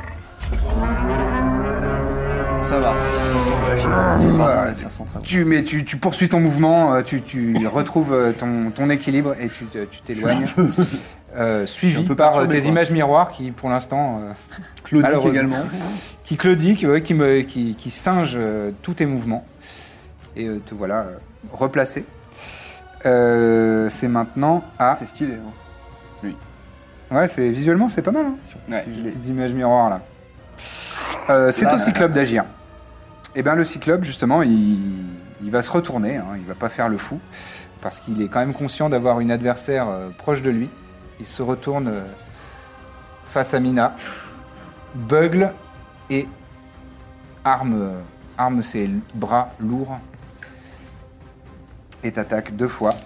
Ça va. Ça sent très bon. Tu poursuis ton mouvement, tu retrouves ton équilibre et tu t'éloignes. Suivi un peu par perturbé, tes quoi. images miroirs qui, pour l'instant, Claudique malheureusement, également. qui claudient, qui singent tous tes mouvements. Et te voilà replacé. C'est maintenant à... C'est stylé. Hein. Ouais, visuellement, c'est pas mal. Hein, Ouais. Si je l'ai- petites images miroirs, là. C'est au Cyclope d'agir. Et bien, le Cyclope, justement, il va se retourner. Hein, il va pas faire le fou. Parce qu'il est quand même conscient d'avoir une adversaire proche de lui. Il se retourne face à Mina. Bugle et arme ses bras lourds. Et t'attaque 2 fois.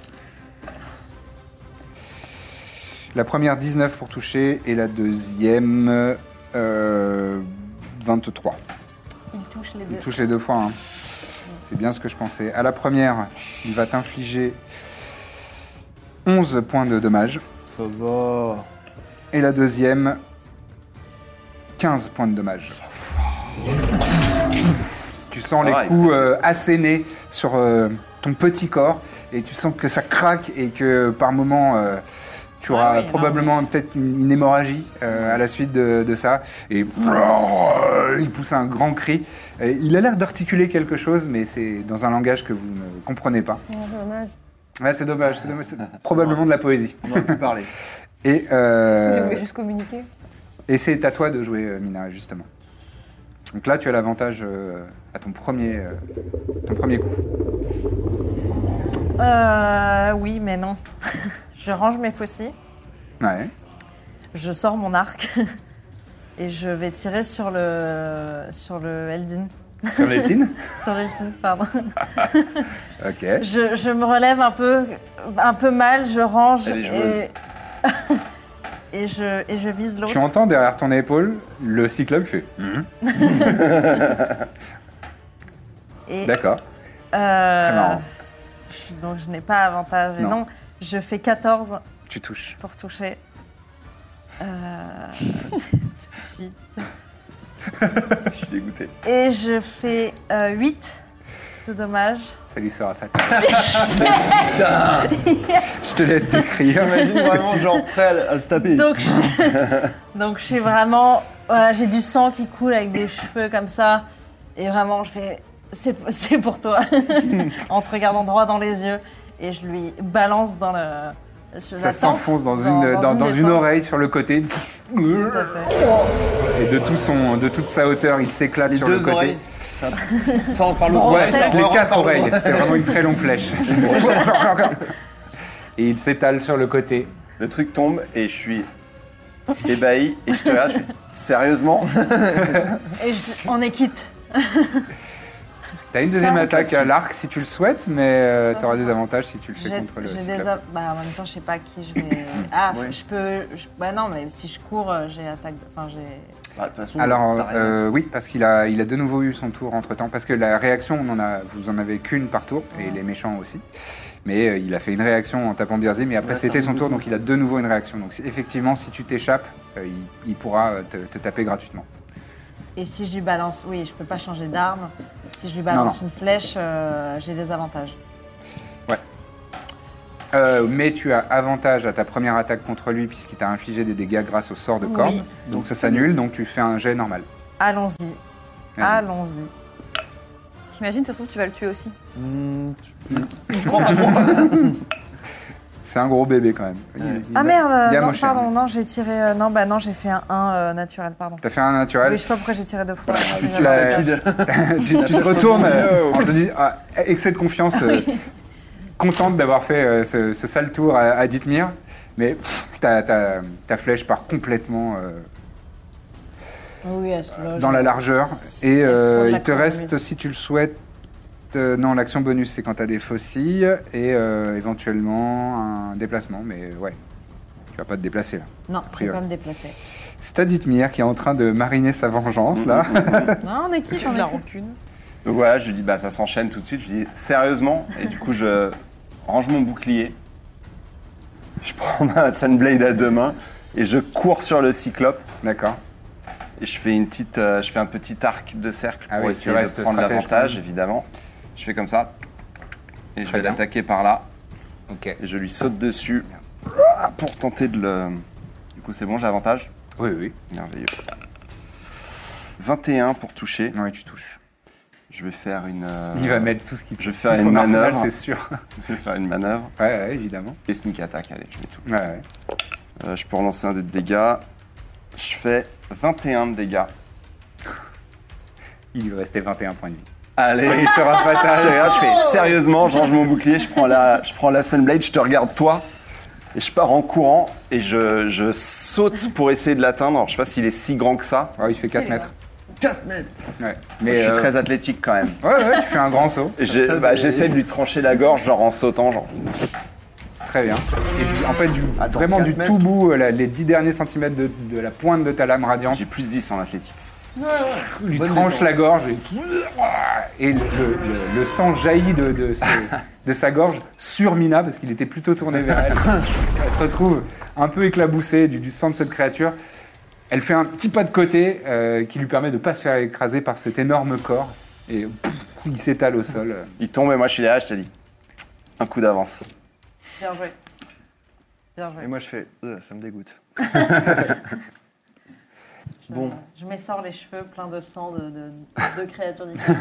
La première 19 pour toucher et la deuxième 23. Il touche les Il deux. touche les 2 fois. Hein. C'est bien ce que je pensais. À la première, il va t'infliger 11 points de dommages. Ça va. Et la deuxième, 15 points de dommages. Tu sens Ça les va, il coups assénés sur ton petit corps et tu sens que ça craque et que par moment tu auras probablement peut-être une hémorragie à la suite de ça. Et il pousse un grand cri. Et il a l'air d'articuler quelque chose, mais c'est dans un langage que vous ne comprenez pas. Oh, dommage. Ouais, c'est dommage. C'est probablement de la poésie. On aurait pu parler. Et, Je voulais juste communiquer. et c'est à toi de jouer, Mina, justement. Donc là, tu as l'avantage à ton premier coup. Oui, mais non. Je range mes faucilles, Ouais. je sors mon arc et je vais tirer sur le Eldin. Sur les tines. Sur l'Eldin, pardon. Ok. Je me relève un peu mal, je range Elle est joueuse. et je vise l'autre. Tu entends derrière ton épaule le cyclope qui fait. Et, D'accord. Très marrant. donc je n'ai pas avantage. Et Non. non, je fais 14 Tu touches. pour toucher. 8. Je suis dégoûté. Et je fais 8 de dommages. Ça lui sera fatal. Je te laisse décrire. J'imagine vraiment genre prêt à le taper. Donc je suis vraiment... Voilà, j'ai du sang qui coule avec des cheveux comme ça. Et vraiment, je fais... C'est pour toi. En te regardant droit dans les yeux. Et je lui balance dans le... Ça s'enfonce dans une des oreille sur le côté. Tout à fait. Et de toute sa hauteur, il s'éclate Les sur le deux côté. oreilles. Ça rentre par le Bon, ouais, c'est Avec ça les rentre 4 par le oreilles. droit. C'est vraiment une très longue flèche. Et il s'étale sur le côté. Le truc tombe et je suis ébahi et je te regarde, je fais sérieusement? Et on est quitte. T'as une Ça, deuxième on attaque peut à dessus. l'arc si tu le souhaites, mais Ça, t'auras c'est des pas- avantages si tu le fais contre le J'ai cyclope. Bah, en même temps, je sais pas qui je vais. Ah, Ouais. je peux. Bah non, mais si je cours, j'ai attaque. Enfin, j'ai. Bah, de toute façon, Alors, t'as rien. oui, parce qu'il a de nouveau eu son tour entre-temps. Parce que la réaction, vous en avez qu'une par tour, et les méchants aussi. Mais il a fait une réaction en tapant Birzim, mais après Ouais, c'était ça son me tour, double. donc il a de nouveau une réaction. Donc effectivement, si tu t'échappes, il pourra te taper gratuitement. Et si je lui balance. Oui, je peux pas changer d'arme. Si je lui balance Non. une flèche, j'ai des avantages. Mais tu as avantage à ta première attaque contre lui, puisqu'il t'a infligé des dégâts grâce au sort de Oui. corne. Donc ça s'annule, donc tu fais un jet normal. Allons-y. Vas-y. Allons-y. T'imagines, ça se trouve, tu vas le tuer aussi. C'est un gros bébé quand même. Ah merde, il est non, amoché, pardon, hein. non, j'ai tiré. Non, j'ai fait un 1 naturel, pardon. T'as fait un naturel. Oui, je sais pas pourquoi j'ai tiré 2 fois. Tu te retournes en te disant excès de confiance, contente d'avoir fait ce sale tour à Dithmir, mais ta flèche part complètement Oui, à ce moment-là. dans la largeur. Et frôle la il te corde, reste, mais- si tu le souhaites, non, l'action bonus c'est quand t'as des faucilles et éventuellement un déplacement, mais ouais, tu vas pas te déplacer là. Non, je peux priori. pas me déplacer. C'est à Dithmir qui est en train de mariner sa vengeance là. Non, on est quitte, on La est quitte. rancune. Donc voilà, je lui dis, bah ça s'enchaîne tout de suite. Je lui dis, sérieusement? Et du coup, je range mon bouclier. Je prends ma Sunblade à deux mains et je cours sur le cyclope. D'accord. Et je fais un petit arc de cercle Ah pour oui, tu essayer restes de prendre stratège, l'avantage, quand même. évidemment. Je fais comme ça. Et je Très vais bien. l'attaquer par là. Ok. Et je lui saute dessus pour tenter de le... Du coup, c'est bon, j'ai avantage. Oui, oui. Merveilleux. 21 pour toucher. Oui, tu touches. Je vais faire une... Il va mettre tout ce qu'il peut. je vais faire tout une son arsenal, manœuvre. c'est sûr. Je vais faire une manœuvre. Ouais, évidemment. Et sneak attack, allez, je mets tout. Ouais, ouais. Je peux relancer un dé de dégâts. Je fais 21 de dégâts. Il lui restait 21 points de vie. Allez, Il sera je te fatal. regarde, je fais sérieusement, je range mon bouclier, je prends la Sunblade, je te regarde toi, et je pars en courant, et je saute pour essayer de l'atteindre. Alors, je sais pas s'il est si grand que ça. Ouais, il fait 4 C'est mètres. 4 mètres. Ouais. Mais je suis très athlétique quand même. Ouais, tu fais un grand saut. Et j'essaie de lui trancher la gorge, genre en sautant, genre. Très bien. Et en fait, Attends, vraiment 4 du mètres. tout bout, les 10 derniers centimètres de la pointe de ta lame radiante, J'ai plus 10 en athlétique. il lui Bonne tranche défense. la gorge et le sang jaillit de sa gorge sur Mina parce qu'il était plutôt tourné vers elle. Elle se retrouve un peu éclaboussée du sang de cette créature. Elle fait un petit pas de côté qui lui permet de ne pas se faire écraser par cet énorme corps et il s'étale au sol. Il tombe et moi je suis derrière, je te dis. Un coup d'avance. Bien joué. Bien joué. Et moi, je fais, ça me dégoûte. Je- bon. Je m'essore les cheveux pleins de sang de créatures différentes.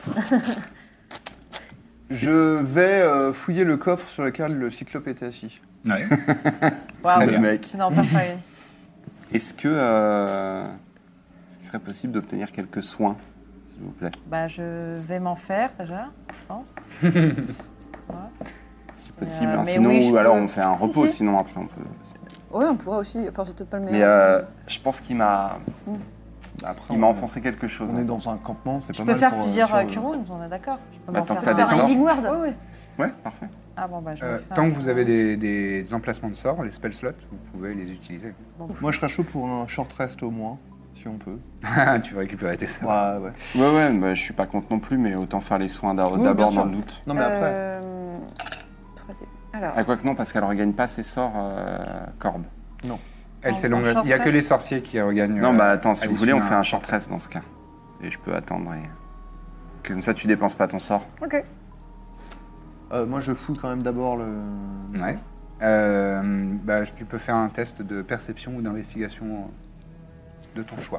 Je vais fouiller le coffre sur lequel le cyclope était assis. Ouais. Waouh, bien. Mec. tu n'en perds pas une. Est-ce qu'il serait possible d'obtenir quelques soins, s'il vous plaît? Bah, je vais m'en faire déjà, je pense. Voilà. si possible. Hein. mais Sinon, oui, je ou alors peux. on fait un Si, repos, si. sinon après on peut. Oui, on pourrait aussi. Enfin, c'est peut-être pas le Mais meilleur. je pense qu'il m'a Après, il m'a enfoncé quelque chose. On est hein. dans un campement, c'est Je pas peux mal faire pour, plusieurs sur- Q-Runes, on est d'accord. Je peux Bah, m'en tant faire que t'as un. des Un sorts. healing word. Oui, oui. Ouais, parfait. Ah bon, bah je vais faire Tant un que vous avez Q-Rune. des emplacements de sorts, les spell slots, vous pouvez les utiliser. Moi, je serais chaud pour un short rest au moins, si on peut. Tu veux récupérer tes sorts. Ouais. Ouais, bah, je suis pas contre non plus, mais autant faire les soins Oui, d'abord bien sûr. dans le doute. Non, mais après, 3D. Alors, Ah, quoique non, parce qu'elle regagne pas ses sorts corbe. Elle, c'est En longue. short Il n'y a que rest. les sorciers qui regagnent. Non, bah attends, à si vous l'issue voulez, on d'un fait un short rest dans ce cas. Et je peux attendre. Comme ça, tu dépenses pas ton sort. ok. moi, je fouille quand même d'abord le. Ouais. Tu peux faire un test de perception ou d'investigation de ton choix.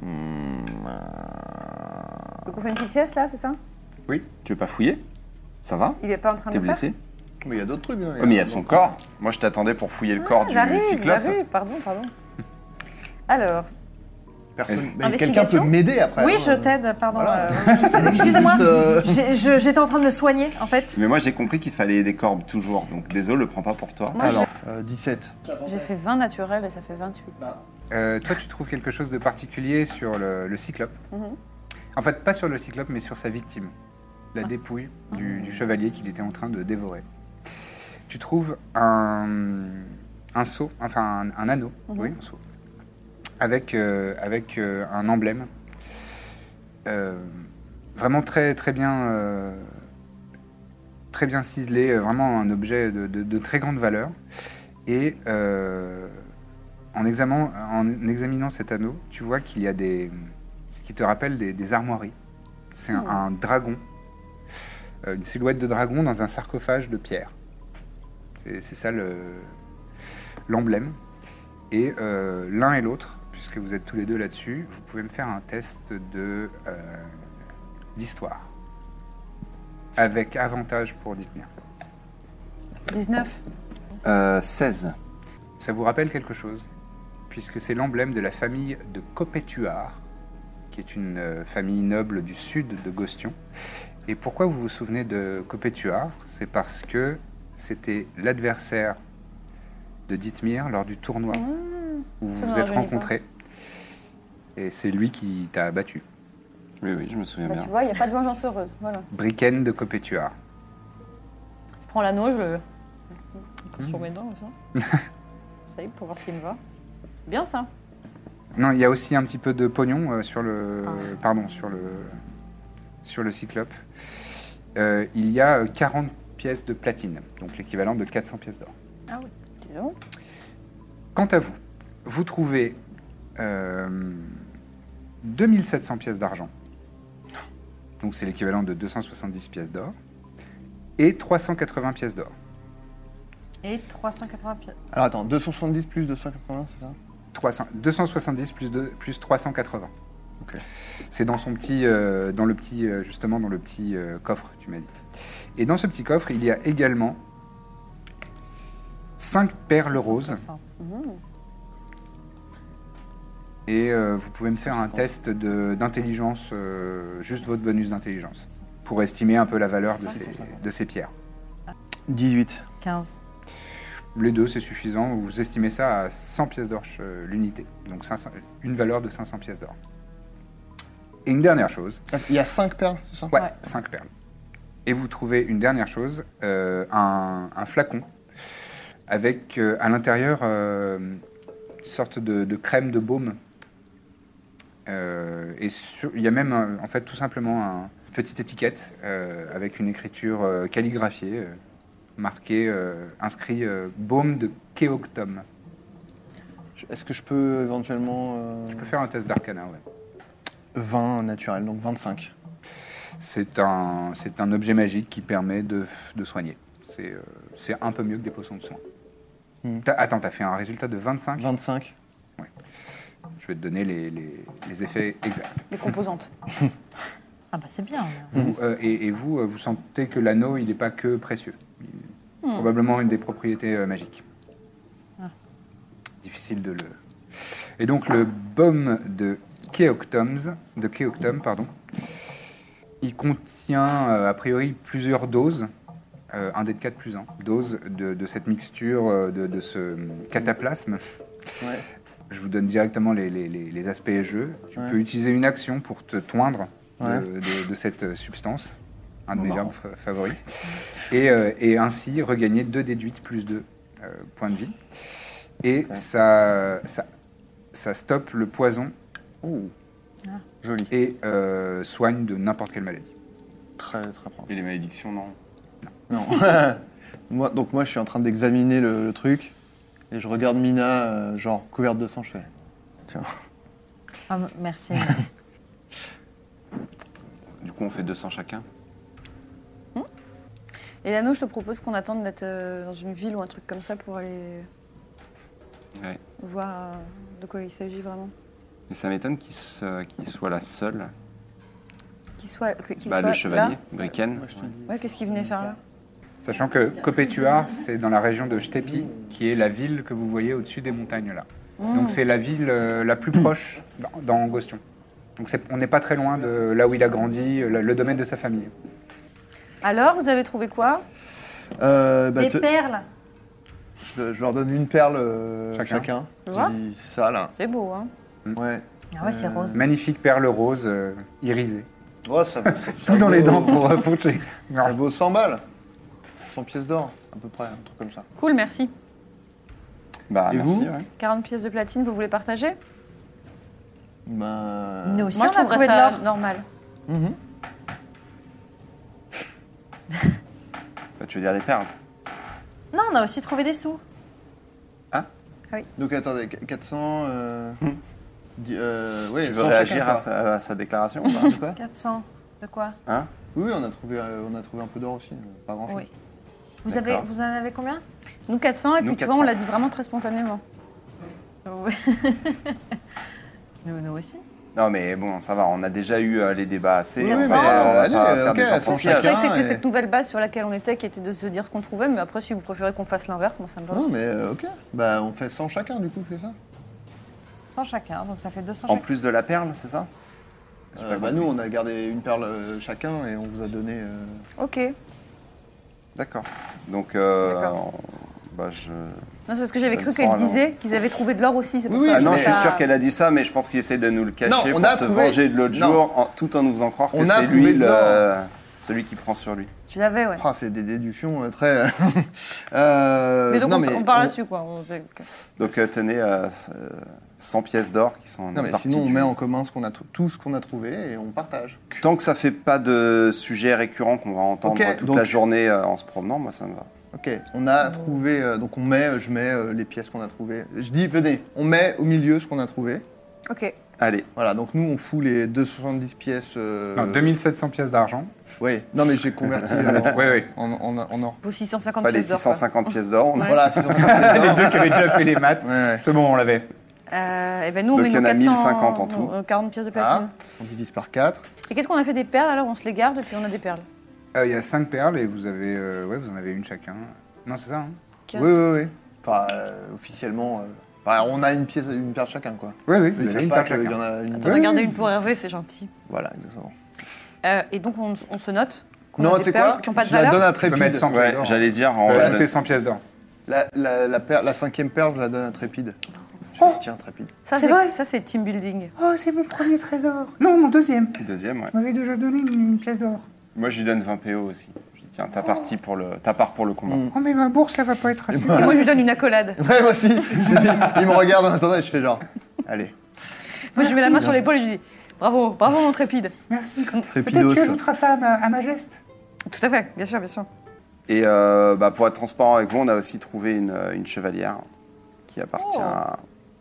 Donc on fait une petite sieste là, c'est ça? Tu veux pas fouiller? Ça va? Il est pas en train de T'es le faire? blessé? Mais il y a d'autres trucs. Hein. Oh, mais il y a son corps. Moi, je t'attendais pour fouiller le corps du cyclope. J'arrive, pardon. Alors, Personne. Mais Investigation. quelqu'un peut m'aider après. Oui, hein. je t'aide, pardon. Voilà. Je t'aide. Excusez-moi, Juste, j'étais en train de me soigner, en fait. Mais moi, j'ai compris qu'il fallait des corbes toujours. Donc, désolé, le prends pas pour toi. moi Alors, 17. j'ai fait 20 naturel et ça fait 28. Toi, tu trouves quelque chose de particulier sur le cyclope. En fait, pas sur le cyclope, mais sur sa victime. La dépouille du chevalier qu'il était en train de dévorer. Tu trouves un seau, enfin un anneau, oui, un seau, avec un emblème. Vraiment très bien ciselé, vraiment un objet de très grande valeur. Et en examinant cet anneau, tu vois qu'il y a ce qui te rappelle des armoiries. C'est un dragon, une silhouette de dragon dans un sarcophage de pierre. C'est ça l'emblème. Et l'un et l'autre, puisque vous êtes tous les deux là-dessus, vous pouvez me faire un test d'histoire. Avec avantage pour Dithmir. 19. 16. Ça vous rappelle quelque chose, puisque c'est l'emblème de la famille de Copétuard, qui est une famille noble du sud de Gostion. Et pourquoi vous vous souvenez de Copétuard? C'est parce que c'était l'adversaire de Dithmir lors du tournoi où vous vous êtes rencontrés. Et c'est lui qui t'a battu. Oui, je me souviens Bah, bien. tu vois, il n'y a pas de vengeance heureuse. Voilà. Briken de Copétuard. Je prends l'anneau, je le. Sur mes dents, ça. Ça y est, pour voir s'il me va. Bien ça. Non, il y a aussi un petit peu de pognon sur le cyclope. Il y a 40 pièces de platine, donc l'équivalent de 400 pièces d'or. Ah oui. Dis donc. Quant à vous, vous trouvez 2700 pièces d'argent, donc c'est l'équivalent de 270 pièces d'or, et 380 pièces d'or. Et 380 pieds. Alors attends, 270 plus 280, c'est ça? 270 plus 380. Ok. C'est dans son petit, justement dans le petit coffre, tu m'as dit. Et dans ce petit coffre, il y a également 5 perles roses. 660. Et vous pouvez me faire un test d'intelligence, juste votre bonus d'intelligence, pour estimer un peu la valeur de ces pierres. 18. 15. Les deux, c'est suffisant. Vous estimez ça à 100 pièces d'or l'unité. Donc une valeur de 500 pièces d'or. Et une dernière chose. Il y a 5 perles, c'est ça? Ouais, 5 perles. Et vous trouvez une dernière chose, un flacon avec à l'intérieur une sorte de crème de baume. Et il y a même en fait tout simplement une petite étiquette avec une écriture calligraphiée marquée, inscrit baume de Kéoctum. Est-ce que je peux éventuellement... Tu peux faire un test d'arcana, ouais. 20 naturel, donc 25. C'est un objet magique qui permet de soigner. C'est un peu mieux que des potions de soins. Attends, t'as fait un résultat de 25? 25. Ouais. Je vais te donner les effets exacts. Les composantes. Ah bah c'est bien. Vous sentez que l'anneau, il n'est pas que précieux. Il est probablement une des propriétés magiques. Difficile de le... Et donc le baume de Kéoctum, il contient a priori plusieurs doses un dé de 4 plus 1 dose de cette mixture, de ce cataplasme. Ouais. Je vous donne directement les aspects et jeux. Tu Ouais. peux utiliser une action pour te toindre Ouais. de cette substance, un de mes verbes favoris, et ainsi regagner 2 déduites plus 2 points de vie. Et ça stoppe le poison Joli. et soigne de n'importe quelle maladie. Très, très propre. Et les malédictions, non. Non. moi, je suis en train d'examiner le truc et je regarde Mina, genre couverte de sang, je fais. Tiens. Ah, merci. Du coup, on fait 200 chacun. Et l'anneau, je te propose qu'on attende d'être dans une ville ou un truc comme ça pour aller Ouais. voir de quoi il s'agit vraiment. Et ça m'étonne qu'il soit la seule. Qu'il soit Le chevalier, là. Briken. Moi, je te dis. Ouais, qu'est-ce qu'il venait faire là? Sachant que Copétuar, c'est dans la région de Stepi, qui est la ville que vous voyez au-dessus des montagnes là. Donc c'est la ville la plus proche dans Gostion. Donc on n'est pas très loin de là où il a grandi, le domaine de sa famille. Alors, vous avez trouvé quoi? Des te- perles. je leur donne une perle Chacun. Je vois dis ça là. C'est beau, hein? Ouais. Ah ouais, c'est rose. Magnifique perle rose irisée. Oh, ça Tout dans les dents pour pocher. Ça vaut 100 balles. 100 pièces d'or, à peu près, un truc comme ça. Cool, merci. Bah, Et merci, vous ouais. 40 pièces de platine, vous voulez partager? Ben... Nous aussi, Moi, je on a trouverais trouvé de ça l'or. normal. Mhm. Bah, tu veux dire les perles? Non, on a aussi trouvé des sous. Donc attendez, 400... ouais, Tu veux 100 réagir chacun, à sa déclaration ou pas? De quoi 400. De quoi? Hein? Oui, on a trouvé un peu d'or aussi, pas grand-chose. Oui. D'accord. Vous en avez combien? Nous 400, et Nous, puis tu vois, 400. on l'a dit vraiment très spontanément. Nous aussi. Non, mais bon, ça va, on a déjà eu les débats assez. Oui, on mais va allez, pas ok, faire des 100 enfantillages. C'est vrai que chacun, c'était et- cette nouvelle base sur laquelle on était qui était de se dire ce qu'on trouvait, mais après, si vous préférez qu'on fasse l'inverse, moi ça me va. Non, mais ok. Bah, on fait 100 chacun, du coup, c'est ça 100 chacun, donc ça fait 200 En chacun. plus de la perle, c'est ça? Bah, nous, on a gardé une perle chacun et on vous a donné... Ok. D'accord. Donc, D'accord. bah, je... Non, c'est parce que j'avais Donne cru 100 qu'elle alors. disait qu'ils avaient trouvé de l'or aussi, c'est pour Oui, ça. oui, Ah non, mais je suis ça- sûr qu'elle a dit ça, mais je pense qu'il essaie de nous le cacher Non, on pour a se trouvé- venger de l'autre Non. jour, tout en nous faisant croire que On a c'est trouvé lui de l'or. celui qui prend sur lui. Je l'avais, ouais. Ah, c'est des déductions très... Mais donc non, on parle là-dessus, quoi. Donc, tenez 100 pièces d'or qui sont en Non, mais partie sinon, on du- met en commun tout ce qu'on a trouvé et on partage. Tant que ça fait pas de sujet récurrent qu'on va entendre Ok, toute donc- la journée en se promenant, moi ça me va. Ok, on a trouvé... donc, je mets les pièces qu'on a trouvées. Je dis, venez, on met au milieu ce qu'on a trouvé. Ok. Allez, Voilà, donc nous, on fout les 270 pièces... Non, 2700 pièces d'argent. Oui, non, mais j'ai converti Oui, oui. en or. Vos 650 fallait pièces d'or. 650 pièces d'or. on a- Voilà, 650 Les pièces deux d'or. qui avaient déjà fait les maths. Ouais, ouais. C'est bon, on l'avait. Et ben nous, on Donc, met il y en nos a 400, 1050 en tout. 40 pièces de Ah, platine. on divise par 4. Et qu'est-ce qu'on a fait des perles alors? On se les garde et puis on a des perles. Il y a 5 perles et vous avez, vous en avez une chacun. Non, c'est ça. Hein Oui, oui, oui. Enfin, officiellement, enfin, on a une perle chacun, quoi. oui, oui, Ils vous avez savent une pas perle qu'il y chacun. en a une. Attends, on a gardé une pour Hervé, c'est gentil. Voilà, exactement. Et donc on se note qu'on Non, a tu des sais perles quoi qui n'ont pas de Je la valeur. donne à Tu peux mettre Trépide. 100 pièces Ouais, d'or. j'allais dire. Ajouter 100 pièces d'or. La 5e perle, je la donne à Trépide. Je dis, tiens, Trépide. Ça, c'est team building. Oh, c'est mon premier trésor. Non, mon deuxième. Deuxième, ouais. Vous m'avez déjà donné une pièce d'or. Moi, je lui donne 20 PO aussi. Je dis, tiens, ta part pour le combat. Oh, mais ma bourse, ça va pas être assez. Et moi, je lui donne une accolade. Ouais, moi aussi. Il me regarde en attendant et je fais genre, allez. Moi, je mets la main sur l'épaule et je dis bravo, bravo, mon trépide. Merci. Trépidos. ça à ma geste. Tout à fait, bien sûr, bien sûr. Et pour être transparent avec vous, on a aussi trouvé une chevalière qui appartient à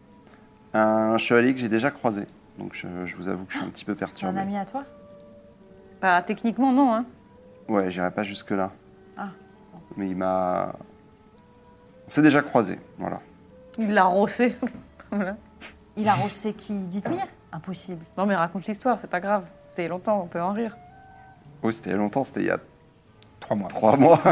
un chevalier que j'ai déjà croisé. Donc je vous avoue que je suis un petit peu C'est un perturbé. ami à toi? Bah, techniquement, non. Hein. Ouais, j'irai pas jusque-là. Ah. Mais il m'a... On s'est déjà croisés, voilà. Il l'a rossé. Voilà. Il a rossé qui? Dithmir? Impossible. Non, mais raconte l'histoire, c'est pas grave. C'était il y a longtemps, on peut en rire. Oui, c'était il y a longtemps, c'était il y a 3 mois. 3 mois.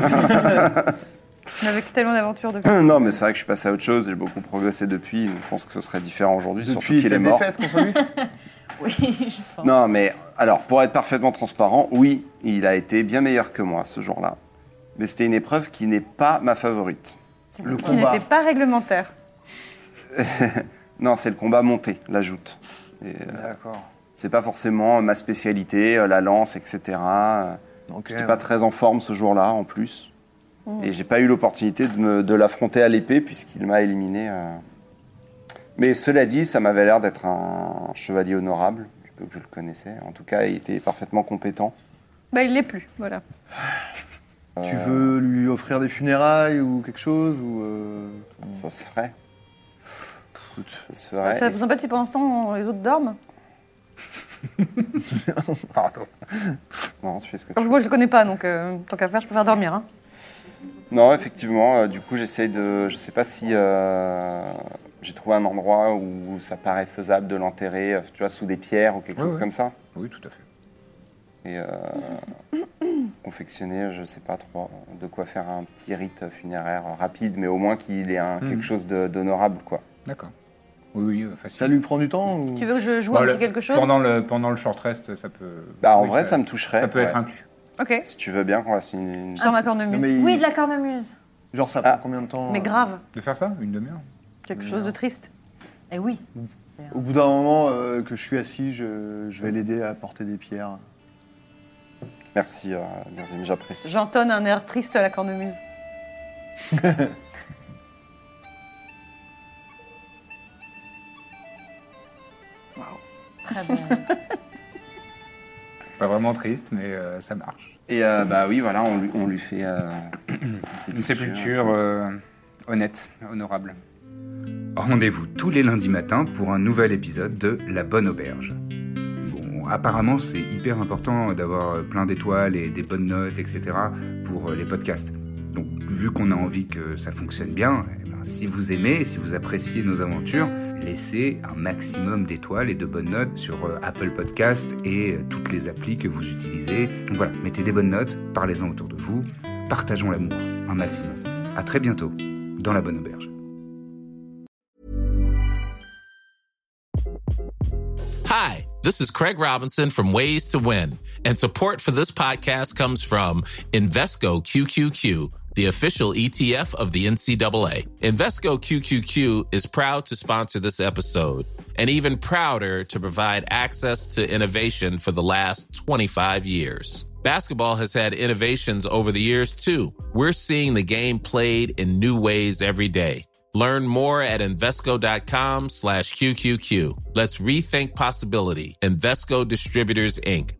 On a vécu tellement d'aventures depuis. Non, mais c'est vrai que je suis passé à autre chose, j'ai beaucoup progressé depuis, donc je pense que ce serait différent aujourd'hui, surtout Depuis qu'il tes est mort. défaites contre lui. Oui, je pense. Non, mais alors, pour être parfaitement transparent, oui, il a été bien meilleur que moi ce jour-là. Mais c'était une épreuve qui n'est pas ma favorite. Le Qui combat. n'était pas réglementaire. Non, c'est le combat monté, la joute. Et, D'accord. c'est pas forcément ma spécialité, la lance, etc. Ok. J'étais pas très en forme ce jour-là, en plus. Et j'ai pas eu l'opportunité de l'affronter à l'épée, puisqu'il m'a éliminé. Mais cela dit, ça m'avait l'air d'être un chevalier honorable, que je le connaissais. En tout cas, il était parfaitement compétent. Bah, il l'est plus, voilà. Tu veux lui offrir des funérailles ou quelque chose ou Ça se ferait. Écoute, Ça se ferait. Ça serait sympa si pendant ce temps, les autres dorment. Pardon. Non, tu fais ce que tu Enfin, veux. moi, je le connais pas, donc tant qu'à faire, je préfère dormir. Hein. Non, effectivement, du coup, j'essaye de... Je sais pas si j'ai trouvé un endroit où ça paraît faisable de l'enterrer, tu vois, sous des pierres ou quelque chose comme ça. Oui, tout à fait. Et confectionner, je sais pas trop, de quoi faire un petit rite funéraire rapide, mais au moins qu'il ait quelque chose d'honorable, quoi. D'accord. Oui, facile. ça lui prend du temps ou... Tu veux que je joue Bah, un petit quelque chose pendant le short rest, ça peut... Bah, en vrai, ça me toucherait, Ça peut être ouais. inclus. Ok. Si tu veux bien qu'on fasse une... Sur ma cornemuse. Non, mais Oui, de la cornemuse. Genre ça prend combien de temps Mais grave, De faire ça, une demi-heure. quelque chose de triste. Eh oui. C'est Au bout d'un moment que je suis assis, je vais l'aider à porter des pierres. Merci, Birzim, j'apprécie. J'entonne un air triste à la cornemuse. très bon. Pas vraiment triste, mais ça marche. Et bah oui, voilà, on lui fait Une sépulture honnête, honorable. Rendez-vous tous les lundis matins pour un nouvel épisode de La Bonne Auberge. Bon, apparemment, c'est hyper important d'avoir plein d'étoiles et des bonnes notes, etc. pour les podcasts. Donc, vu qu'on a envie que ça fonctionne bien, eh ben, si vous aimez, si vous appréciez nos aventures, laissez un maximum d'étoiles et de bonnes notes sur Apple Podcast et toutes les applis que vous utilisez. Donc voilà, mettez des bonnes notes, parlez-en autour de vous, partageons l'amour un maximum. À très bientôt dans La Bonne Auberge. Hi, this is Craig Robinson from Ways to Win, and support for this podcast comes from Invesco QQQ, the official ETF of the NCAA. Invesco QQQ is proud to sponsor this episode, and even prouder to provide access to innovation for the last 25 years. Basketball has had innovations over the years, too. We're seeing the game played in new ways every day. Learn more at Invesco.com/QQQ. Let's rethink possibility. Invesco Distributors, Inc.